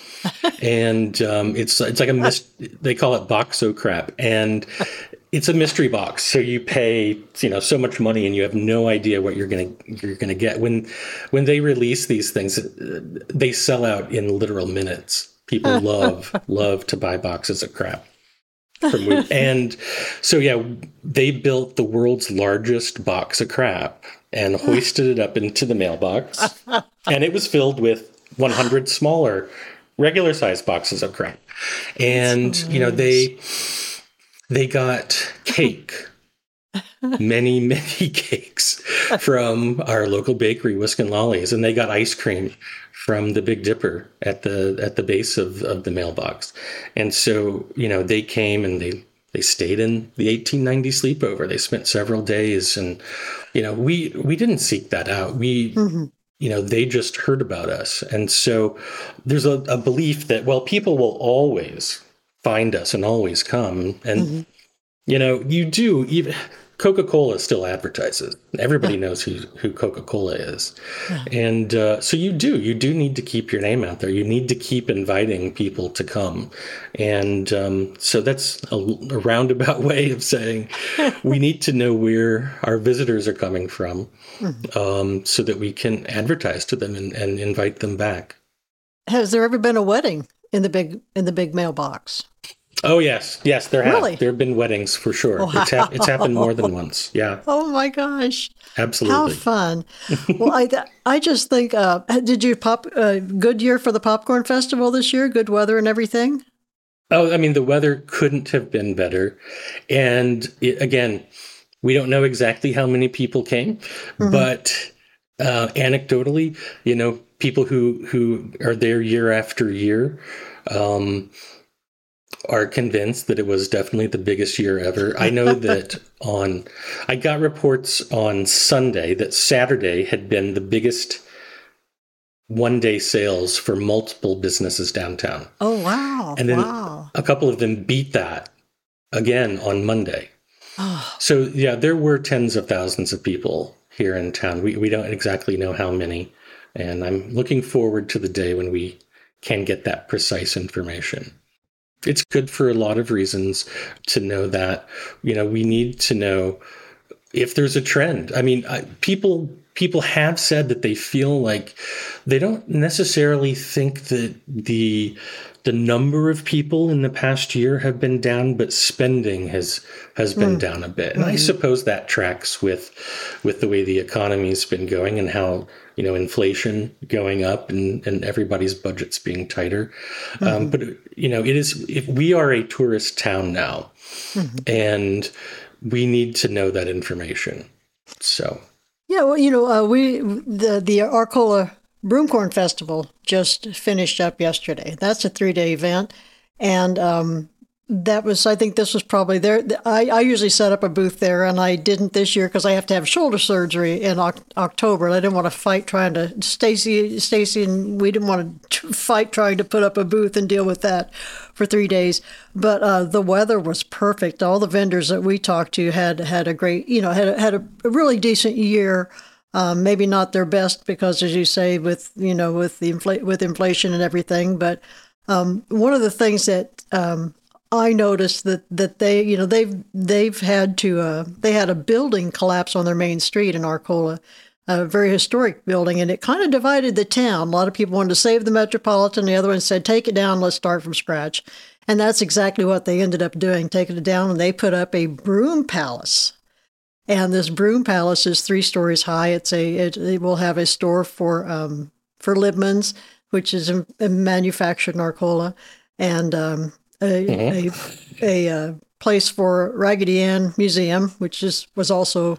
And um, it's it's like a mis- they call it Boxo Crap, and it's a mystery box. So you pay, you know, so much money, and you have no idea what you're gonna you're gonna get. When when they release these things, they sell out in literal minutes. People love love to buy boxes of crap from Woot. And so yeah, they built the world's largest box of crap and hoisted it up into the mailbox, and it was filled with one hundred smaller, regular sized boxes of crap. And, you know, they, they got cake, many, many cakes from our local bakery, Whisk and Lollies. And they got ice cream from the Big Dipper at the, at the base of, of the mailbox. And so, you know, they came and they, they stayed in the eighteen ninety sleepover. They spent several days and, you know, we, we didn't seek that out. We, mm-hmm. You know, they just heard about us. And so there's a, a belief that, well, people will always find us and always come. And, mm-hmm. you know, you do, even Coca-Cola still advertises. Everybody knows who, who Coca-Cola is. Yeah. And uh, so you do, you do need to keep your name out there. You need to keep inviting people to come. And um, so that's a, a roundabout way of saying we need to know where our visitors are coming from, mm-hmm. um, so that we can advertise to them and, and invite them back. has there ever been a wedding in the big in the big mailbox? Oh, yes. Yes, there have. Really? There have been weddings for sure. Wow. It's, hap- it's happened more than once. Yeah. Oh, my gosh. Absolutely. How fun. Well, I I just think, uh, did you pop, uh, good year for the Popcorn Festival this year? Good weather and everything? Oh, I mean, the weather couldn't have been better. And it, again, we don't know exactly how many people came, mm-hmm. but uh, anecdotally, you know, people who, who are there year after year, um, are convinced that it was definitely the biggest year ever. I know that on, I got reports on Sunday that Saturday had been the biggest one-day sales for multiple businesses downtown. Oh, wow. And then wow. a couple of them beat that again on Monday. Oh. So, yeah, there were tens of thousands of people here in town. We, we don't exactly know how many. And I'm looking forward to the day when we can get that precise information. It's good for a lot of reasons to know that, you know, we need to know if there's a trend. I mean, I, people people have said that they feel like they don't necessarily think that the the number of people in the past year have been down, but spending has has been mm. down a bit. And mm-hmm. I suppose that tracks with with the way the economy's been going and how, you know, inflation going up and, and everybody's budgets being tighter. Mm-hmm. Um, but, you know, it is, if we are a tourist town now, mm-hmm. and we need to know that information. So. Yeah, well, you know, uh, we, the, the Arcola Broomcorn Festival just finished up yesterday. That's a three-day event. And um, that was, I think this was probably there. I, I usually set up a booth there, and I didn't this year because I have to have shoulder surgery in o- October. And I didn't want to fight trying to, Stacy, Stacy and we didn't want to fight trying to put up a booth and deal with that for three days. But uh, the weather was perfect. All the vendors that we talked to had, had a great, you know, had, a, had a really decent year. Um, maybe not their best because, as you say, with you know, with the infl- with inflation and everything. But um, one of the things that um, I noticed that, that they, you know, they've they've had to uh, they had a building collapse on their main street in Arcola, a very historic building, and it kind of divided the town. A lot of people wanted to save the Metropolitan. The other one said, "Take it down. Let's start from scratch." And that's exactly what they ended up doing, taking it down, and they put up a broom palace. And this broom palace is three stories high. It's a it, it will have a store for um, for Libman's, which is a, a manufactured in Arcola, and um, a, mm-hmm. a a uh, place for Raggedy Ann Museum, which is was also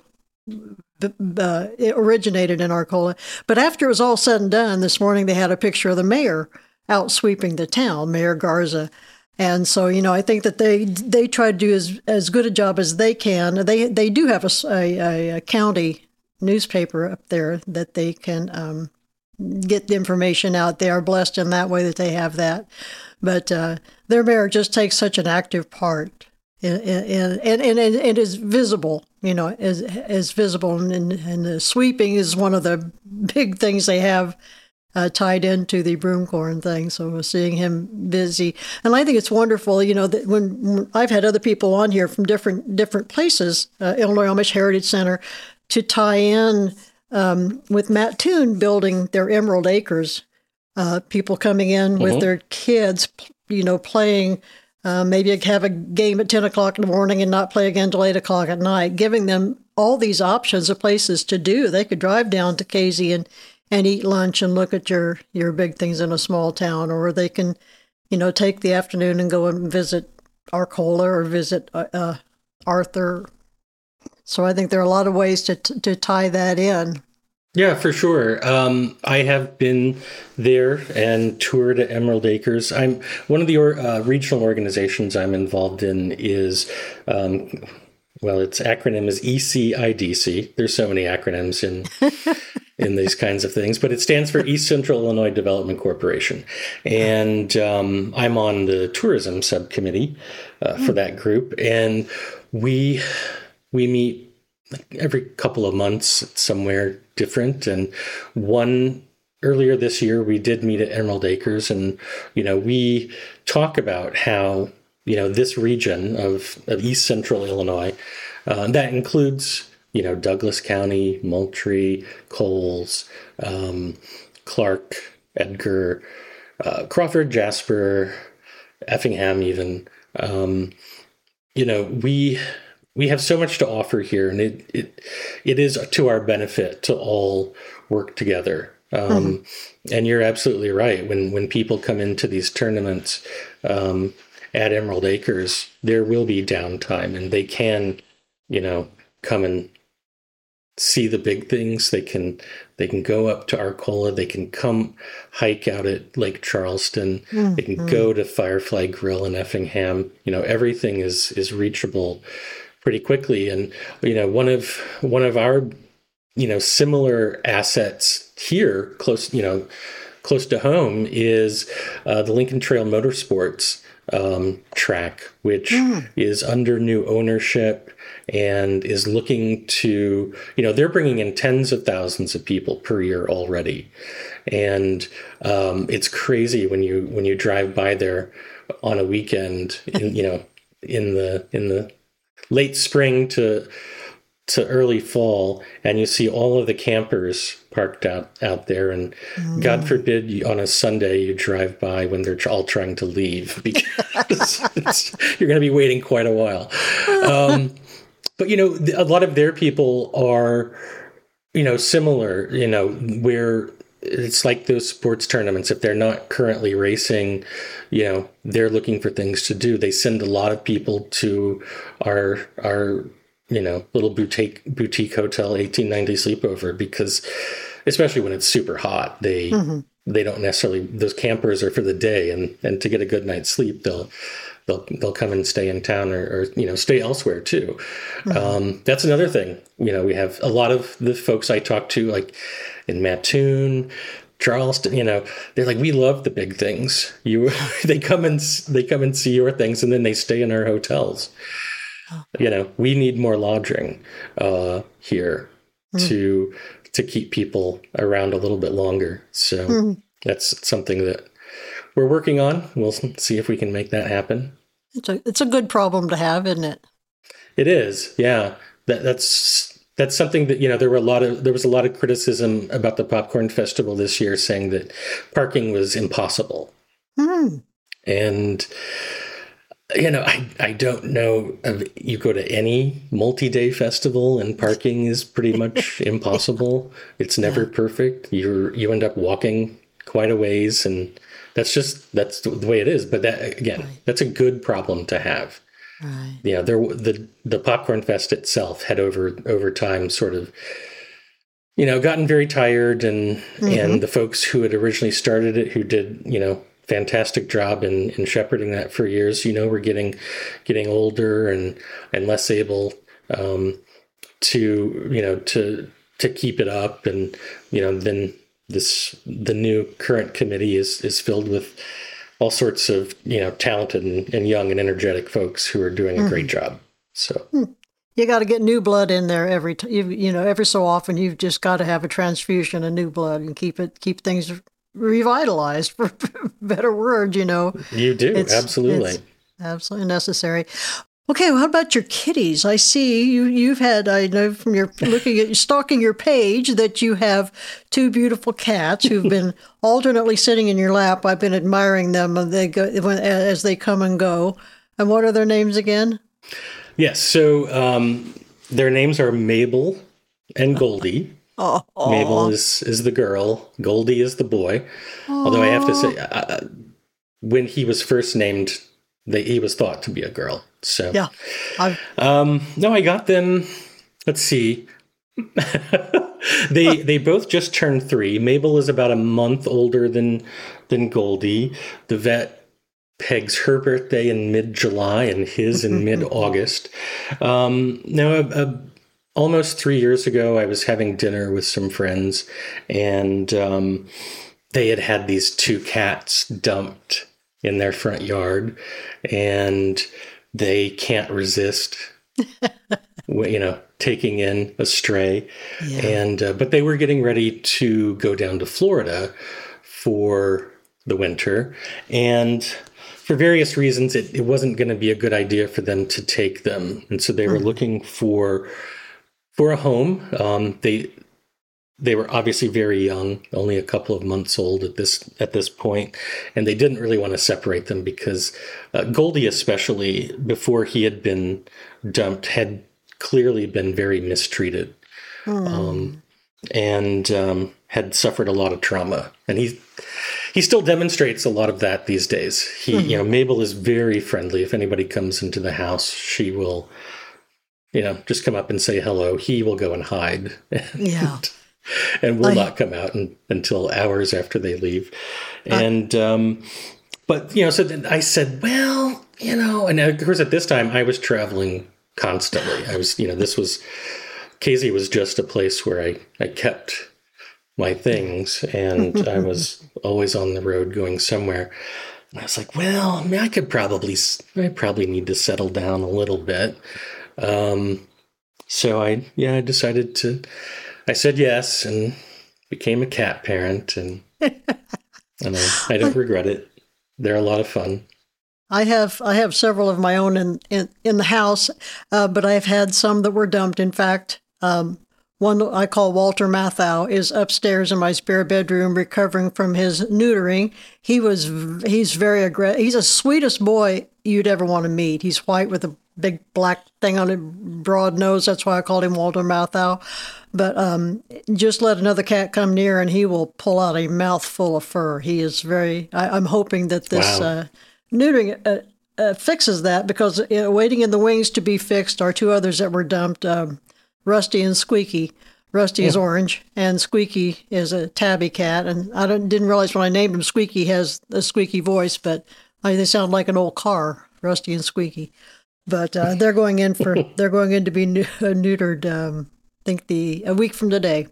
uh, it originated in Arcola. But after it was all said and done, this morning they had a picture of the mayor out sweeping the town, Mayor Garza. And so, you know, I think that they they try to do as, as good a job as they can. They they do have a, a, a county newspaper up there that they can um, get the information out. They are blessed in that way that they have that. But uh, their mayor just takes such an active part, in, in, and, and, and it is visible, you know, is, is visible. And, and the sweeping is one of the big things they have Uh, tied into the broomcorn thing. So seeing him busy. And I think it's wonderful, you know, that when, when I've had other people on here from different different places, uh, Illinois Amish Heritage Center, to tie in um, with Matt Toon building their Emerald Acres, uh, people coming in mm-hmm. with their kids, you know, playing, uh, maybe have a game at ten o'clock in the morning and not play again until eight o'clock at night, giving them all these options of places to do. They could drive down to Casey and and eat lunch and look at your, your big things in a small town, or they can, you know, take the afternoon and go and visit Arcola or visit uh, uh, Arthur. So I think there are a lot of ways to to tie that in. Yeah, for sure. Um, I have been there and toured at Emerald Acres. I'm one of the uh, regional organizations I'm involved in is, um, well, its acronym is E C I D C. There's so many acronyms in in these kinds of things, but it stands for East Central Illinois Development Corporation. And um, I'm on the tourism subcommittee uh, for that group. And we we meet every couple of months somewhere different. And one earlier this year, we did meet at Emerald Acres. And, you know, we talk about how, you know, this region of, of East Central Illinois, uh, that includes you know, Douglas County, Moultrie, Coles, um, Clark, Edgar, uh, Crawford, Jasper, Effingham, even. Um, you know, we we have so much to offer here, and it it it is to our benefit to all work together. Um, mm-hmm. And you're absolutely right. When when people come into these tournaments um, at Emerald Acres, there will be downtime, and they can, you know, come and see the big things. They can they can go up to Arcola. They can come hike out at Lake Charleston. Mm-hmm. They can go to Firefly Grill in Effingham. You know, everything is is reachable pretty quickly. And you know, one of one of our you know similar assets here, close you know close to home, is uh, the Lincoln Trail Motorsports um, track, which mm. is under new ownership and is looking to, you know, they're bringing in tens of thousands of people per year already. And um, it's crazy when you when you drive by there on a weekend, in, you know, in the in the late spring to to early fall, and you see all of the campers parked out, out there. And mm. God forbid you, on a Sunday you drive by when they're all trying to leave, because it's, you're going to be waiting quite a while. Um, but, you know, a lot of their people are, you know, similar, you know, where it's like those sports tournaments. If they're not currently racing, you know, they're looking for things to do. They send a lot of people to our, our, you know, little boutique boutique hotel eighteen ninety sleepover, because especially when it's super hot, they mm-hmm. they don't necessarily, those campers are for the day, and, and to get a good night's sleep, they'll they'll they'll come and stay in town, or, or you know, stay elsewhere too. Mm-hmm. Um, that's another thing. You know, we have a lot of the folks I talk to, like in Mattoon, Charleston, you know, they're like, we love the big things. You they come and they come and see your things, and then they stay in our hotels. You know, we need more lodging uh, here mm. to to keep people around a little bit longer. So mm. that's something that we're working on. We'll see if we can make that happen. It's a it's a good problem to have, isn't it? It is, yeah. That that's that's something that, you know, there were a lot of there was a lot of criticism about the Popcorn Festival this year, saying that parking was impossible, mm. and. You know, I, I don't know if you go to any multi-day festival and parking is pretty much impossible. It's never yeah. perfect. You're, you end up walking quite a ways, and that's just, that's the way it is. But that, again, right. that's a good problem to have. Right. Yeah, there, the, the Popcorn Fest itself had over, over time sort of, you know, gotten very tired, and, mm-hmm. and the folks who had originally started it, who did, you know, fantastic job in, in shepherding that for years, you know, we're getting getting older and and less able um, to, you know, to to keep it up. And, you know, then this the new current committee is is filled with all sorts of, you know, talented and, and young and energetic folks who are doing a mm-hmm. great job. So you got to get new blood in there every t- you, you know every so often. You've just got to have a transfusion of new blood and keep it keep things revitalized, for better word, you know. You do, it's, absolutely. It's absolutely necessary. Okay, well, how about your kitties? I see you, you've had, I know from your looking at, stalking your page, that you have two beautiful cats who've been alternately sitting in your lap. I've been admiring them and they go, when, as they come and go. And what are their names again? Yes, so um, their names are Mabel and Goldie. Oh, Mabel is, is the girl. Goldie is the boy. Aww. Although I have to say, uh, when he was first named, they, he was thought to be a girl. So yeah, um, no, I got them. Let's see. they they both just turned three. Mabel is about a month older than than Goldie. The vet pegs her birthday in mid-July and his in mid-August. Um, now, a, a Almost three years ago, I was having dinner with some friends, and um, they had had these two cats dumped in their front yard, and they can't resist, you know, taking in a stray. Yeah. And uh, but they were getting ready to go down to Florida for the winter, and for various reasons, it, it wasn't going to be a good idea for them to take them, and so they were mm. looking for. For a home. Um, they they were obviously very young, only a couple of months old at this at this point, and they didn't really want to separate them because uh, Goldie, especially before he had been dumped, had clearly been very mistreated, mm. um, and um, had suffered a lot of trauma, and he he still demonstrates a lot of that these days. He, mm-hmm. you know, Mabel is very friendly. If anybody comes into the house, she will, you know, just come up and say hello. He will go and hide. Yeah. And will I, not come out in, until hours after they leave. And, I, um, but, you know, so then I said, well, you know, and of course at this time I was traveling constantly. I was, you know, this was, Casey was just a place where I, I kept my things, and I was always on the road going somewhere. And I was like, well, I mean, I could probably, I probably need to settle down a little bit. Um, so I, yeah, I decided to, I said yes and became a cat parent, and and I, I don't regret it. They're a lot of fun. I have I have several of my own in in, in the house, uh, but I've had some that were dumped. In fact, um, one I call Walter Mathau is upstairs in my spare bedroom recovering from his neutering. He was he's very aggressive. He's the sweetest boy you'd ever want to meet. He's white with a big black thing on a broad nose. That's why I called him Walter Mathau. But um, just let another cat come near and he will pull out a mouthful of fur. He is very, I, I'm hoping that this wow. uh, neutering uh, uh, fixes that, because uh, waiting in the wings to be fixed are two others that were dumped, um, Rusty and Squeaky. Rusty is orange and Squeaky is a tabby cat. And I don't, didn't realize when I named him Squeaky has a squeaky voice, but I, they sound like an old car, Rusty and Squeaky. But uh, they're going in for, they're going in to be ne- neutered, um, I think the a week from today.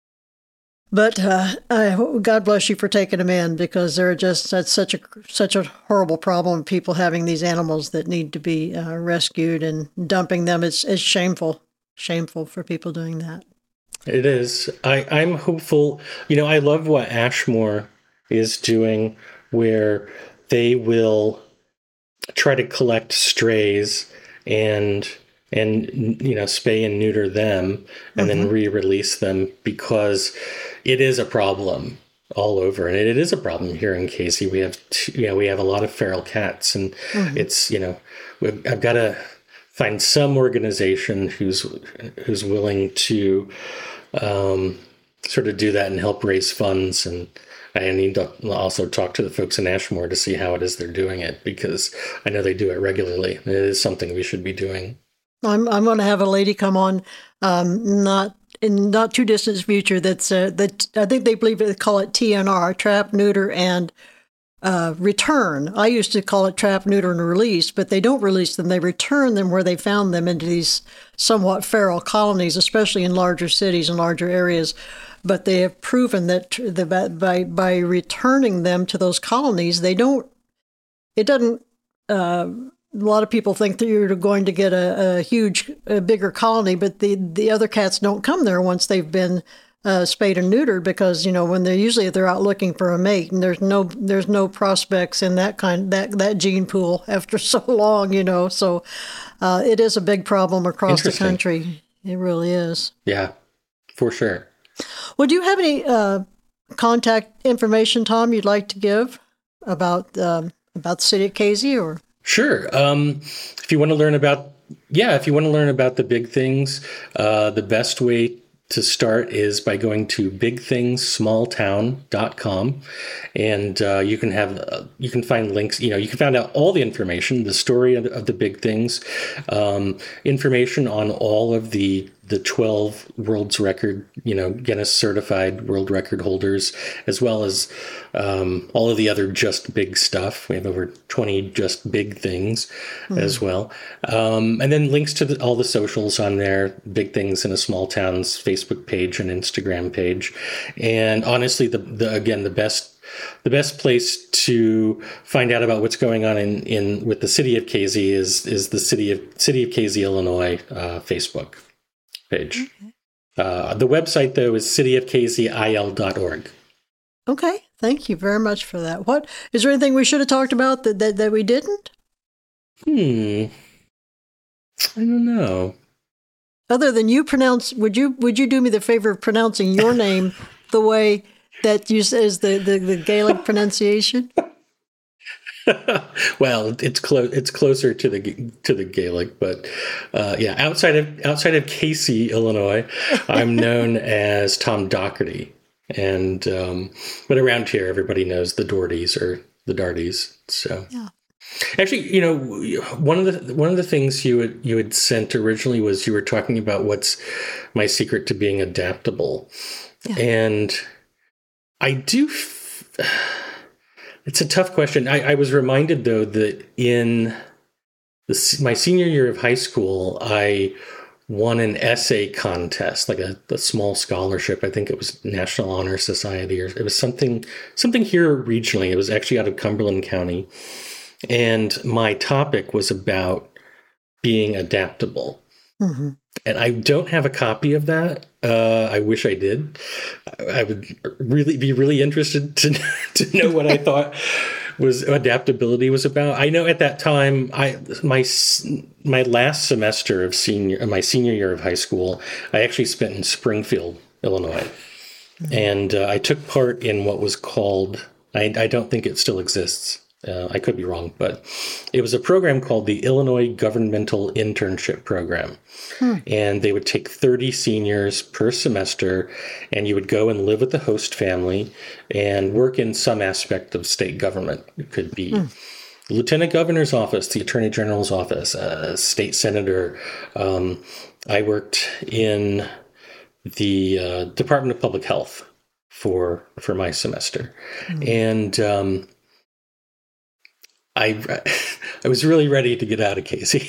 But uh, I, God bless you for taking them in, because they're just that's such a such a horrible problem. People having these animals that need to be uh, rescued and dumping them. It's it's shameful, shameful for people doing that. It is. I, I'm hopeful. You know, I love what Ashmore is doing, where they will try to collect strays and. and, you know, spay and neuter them and mm-hmm. then re-release them, because it is a problem all over. And it is a problem here in Casey. We have, two, you know, we have a lot of feral cats, and mm-hmm. it's, you know, we've, I've got to find some organization who's, who's willing to um, sort of do that and help raise funds. And I need to also talk to the folks in Ashmore to see how it is they're doing it, because I know they do it regularly. It is something we should be doing. I'm I'm going to have a lady come on, um, not in not too distant future. That's uh, that I think they believe they call it T N R, trap, neuter, and uh, return. I used to call it trap, neuter, and release, but they don't release them. They return them where they found them into these somewhat feral colonies, especially in larger cities and larger areas. But they have proven that the, by by returning them to those colonies, they don't. It doesn't. Uh, A lot of people think that you're going to get a, a huge, a bigger colony, but the, the other cats don't come there once they've been uh, spayed and neutered, because, you know, when they're usually they're out looking for a mate, and there's no there's no prospects in that kind that that gene pool after so long, you know. So uh, it is a big problem across the country. It really is. Yeah, for sure. Well, do you have any uh, contact information, Tom, you'd like to give about um, about the city of Casey, or? Sure. Um, if you want to learn about, yeah, if you want to learn about the big things, uh, the best way to start is by going to big things small town dot com, and uh, you can have uh, you can find links. You know, you can find out all the information, the story of, of the big things, um, information on all of the the twelve world's record, you know, Guinness certified world record holders, as well as um, all of the other just big stuff. We have over twenty just big things mm. as well. Um, and then links to the, all the socials on there, Big Things in a Small Town's Facebook page and Instagram page. And honestly, the, the again, the best The best place to find out about what's going on in, in with the city of Casey is is the city of City of Casey, Illinois uh, Facebook page. Okay. Uh, the website, though, is city of casey I L dot org. Okay, thank you very much for that. What is there anything we should have talked about that that, that we didn't? Hmm, I don't know. other than you pronounce, would you would you do me the favor of pronouncing your name the way that you is the, the, the Gaelic pronunciation? Well, it's close. It's closer to the to the Gaelic, but uh, yeah, outside of outside of Casey, Illinois, I'm known as Tom Doherty, and um, but around here, everybody knows the Dohertys or the Darties. So, yeah. Actually, you know, one of the one of the things you had you had sent originally was you were talking about what's my secret to being adaptable, yeah. and I do. F- It's a tough question. I, I was reminded, though, that in the, my senior year of high school, I won an essay contest, like a, a small scholarship. I think it was National Honor Society, or it was something something here regionally. It was actually out of Cumberland County. And my topic was about being adaptable. Mm-hmm. And I don't have a copy of that. Uh, I wish I did. I would really be really interested to to know what I thought was adaptability was about. I know at that time, I my my last semester of senior my senior year of high school, I actually spent in Springfield, Illinois, mm-hmm. and uh, I took part in what was called. I, I don't think it still exists. Uh, I could be wrong, but it was a program called the Illinois Governmental Internship Program. Hmm. And they would take thirty seniors per semester, and you would go and live with the host family and work in some aspect of state government. It could be hmm. the lieutenant governor's office, the attorney general's office, a state senator. Um, I worked in the uh, Department of Public Health for for my semester. Hmm. And um I I was really ready to get out of Casey.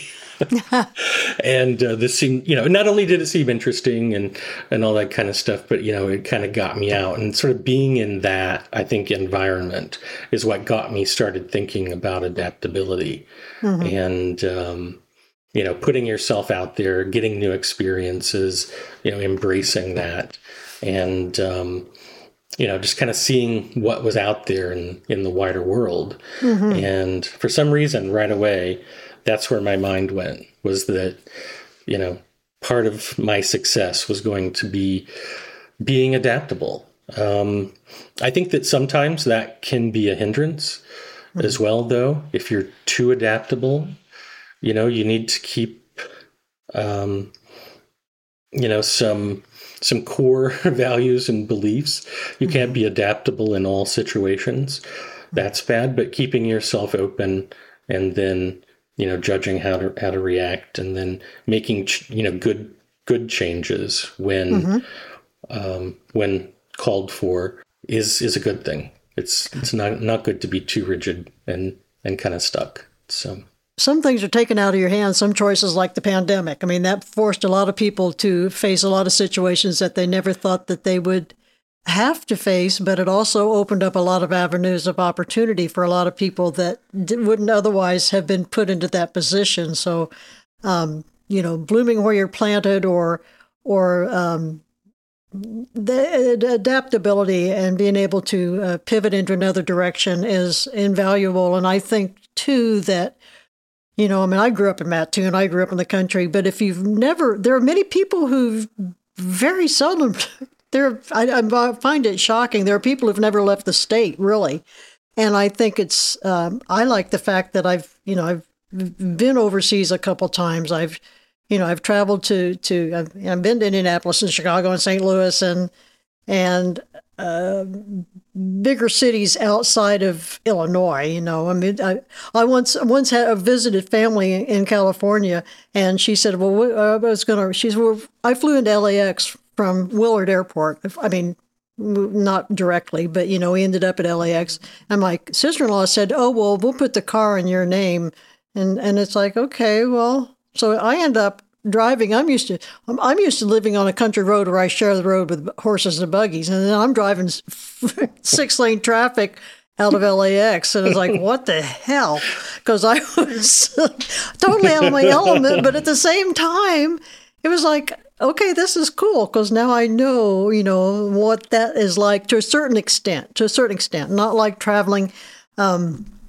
and uh, this seemed, you know, not only did it seem interesting and, and all that kind of stuff, but, you know, it kind of got me out. And sort of being in that, I think, environment is what got me started thinking about adaptability mm-hmm. and, um, you know, putting yourself out there, getting new experiences, you know, embracing that. And, um you know, just kind of seeing what was out there in, in the wider world. Mm-hmm. And for some reason, right away, that's where my mind went, was that, you know, part of my success was going to be being adaptable. Um, I think that sometimes that can be a hindrance mm-hmm. as well, though. If you're too adaptable, you know, you need to keep, um, you know, some... some core values and beliefs. You can't be adaptable in all situations. That's bad, but keeping yourself open and then, you know, judging how to, how to react and then making, you know, good, good changes when, mm-hmm. um, when called for is, is a good thing. It's, it's not, not good to be too rigid and, and kind of stuck. So. Some things are taken out of your hands, some choices like the pandemic. I mean, that forced a lot of people to face a lot of situations that they never thought that they would have to face, but it also opened up a lot of avenues of opportunity for a lot of people that wouldn't otherwise have been put into that position. So, um, you know, blooming where you're planted or, or um, the adaptability and being able to uh, pivot into another direction is invaluable. And I think, too, that You know, I mean, I grew up in Mattoon, I grew up in the country, but if you've never, there are many people who've very seldom, there, I, I find it shocking. There are people who've never left the state, really. And I think it's, um, I like the fact that I've, you know, I've been overseas a couple times. I've, you know, I've traveled to, to, I've, I've been to Indianapolis and Chicago and Saint Louis and, and, uh, bigger cities outside of Illinois. You know, I mean, I, I once once had a visited family in California, and she said, "Well, I was gonna." She said, well, "I flew into L A X from Willard Airport. I mean, not directly, but you know, we ended up at L A X." And my sister-in-law said, "Oh, well, we'll put the car in your name," and and it's like, okay, well, so I end up driving. I'm used to I'm, I'm used to living on a country road where I share the road with horses and buggies, and then I'm driving six lane traffic out of L A X, and it's like, what the hell? Because I was totally out of my element, but at the same time, it was like, okay, this is cool because now I know, you know, what that is like to a certain extent. To a certain extent, not like traveling. Um,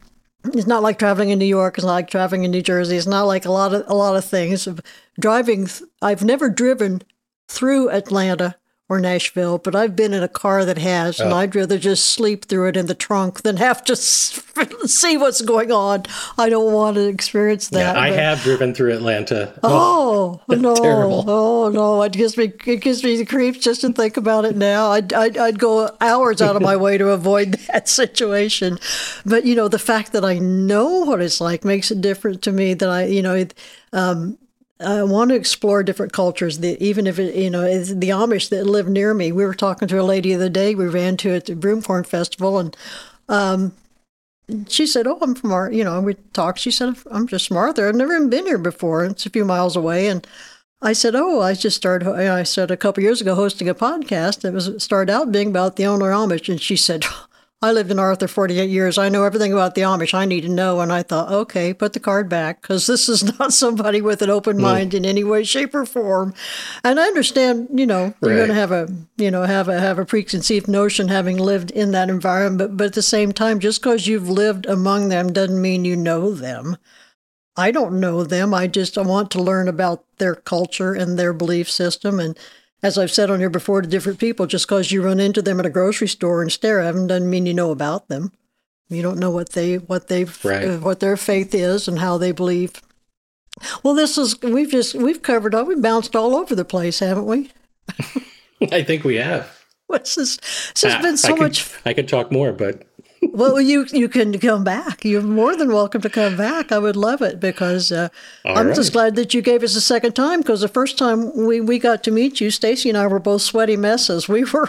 It's not like traveling in New York. It's not like traveling in New Jersey. It's not like a lot of a lot of things. Driving, I've never driven through Atlanta or Nashville, but I've been in a car that has, and oh. I'd rather just sleep through it in the trunk than have to see what's going on. I don't want to experience that. Yeah, I but, have driven through Atlanta. Oh, oh no! Terrible. Oh no! It gives me it gives me the creeps just to think about it now. I'd, I'd I'd go hours out of my way to avoid that situation. But you know, the fact that I know what it's like makes it different to me. That I, you know. Um, I want to explore different cultures, the, even if it, you know, it's the Amish that live near me. We were talking to a lady the other day. We ran to at the Broomcorn Festival, and um, she said, "Oh, I'm from our," you know, we talked. She said, "I'm just from Arthur. I've never even been here before. It's a few miles away." And I said, "Oh, I just started." I said a couple of years ago hosting a podcast that was started out being about the Illinois Amish, and she said, I lived in Arthur forty-eight years. I know everything about the Amish I need to know. And I thought, okay, put the card back, because this is not somebody with an open mind mm. in any way, shape, or form. And I understand, you know, you're right. going to have a, you know, have a have a preconceived notion having lived in that environment. But, but at the same time, just because you've lived among them doesn't mean you know them. I don't know them. I just I want to learn about their culture and their belief system. And as I've said on here before to different people, just because you run into them at a grocery store and stare at them doesn't mean you know about them. You don't know what they what they right. uh, what their faith is and how they believe. Well, this is we've just we've covered all we've bounced all over the place, haven't we? I think we have. What's this? This has ah, been so I could, much. I could talk more, but. Well, you you can come back. You're more than welcome to come back. I would love it, because uh, I'm right. just glad that you gave us a second time, because the first time we, we got to meet you, Stacy and I were both sweaty messes. We were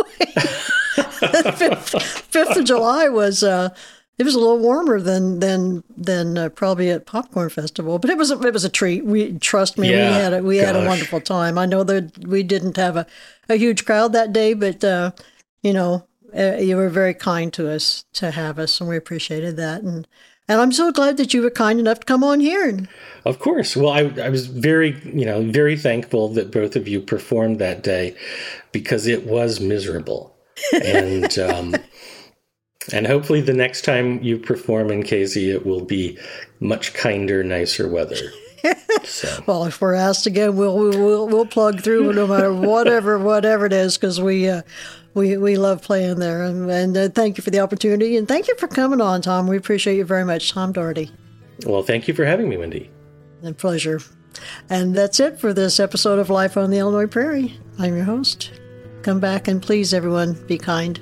fifth, fifth of July was uh, it was a little warmer than than than uh, probably at Popcorn Festival, but it was a, it was a treat. We trust me, yeah, we had a, we gosh. had a wonderful time. I know that we didn't have a, a huge crowd that day, but uh, you know. Uh, you were very kind to us to have us, and we appreciated that. And and I'm so glad that you were kind enough to come on here. And... Of course. Well, I, I was very, you know, very thankful that both of you performed that day, because it was miserable. And um, and hopefully the next time you perform in Casey, it will be much kinder, nicer weather. So. Well, if we're asked again, we'll we'll we'll plug through no matter whatever whatever it is, because we. Uh, We we love playing there, and, and uh, thank you for the opportunity, and thank you for coming on, Tom. We appreciate you very much, Tom Doherty. Well, thank you for having me, Wendy. A pleasure. And that's it for this episode of Life on the Illinois Prairie. I'm your host. Come back, and please, everyone, be kind.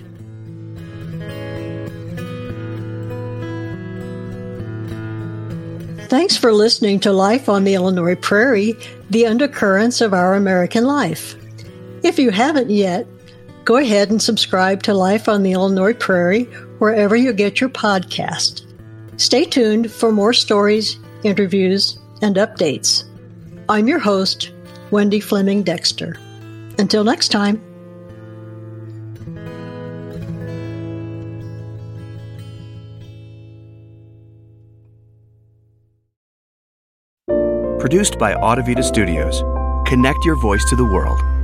Thanks for listening to Life on the Illinois Prairie, the undercurrents of our American life. If you haven't yet, go ahead and subscribe to Life on the Illinois Prairie wherever you get your podcast. Stay tuned for more stories, interviews, and updates. I'm your host, Wendy Fleming Dexter. Until next time. Produced by Audivita Studios. Connect your voice to the world.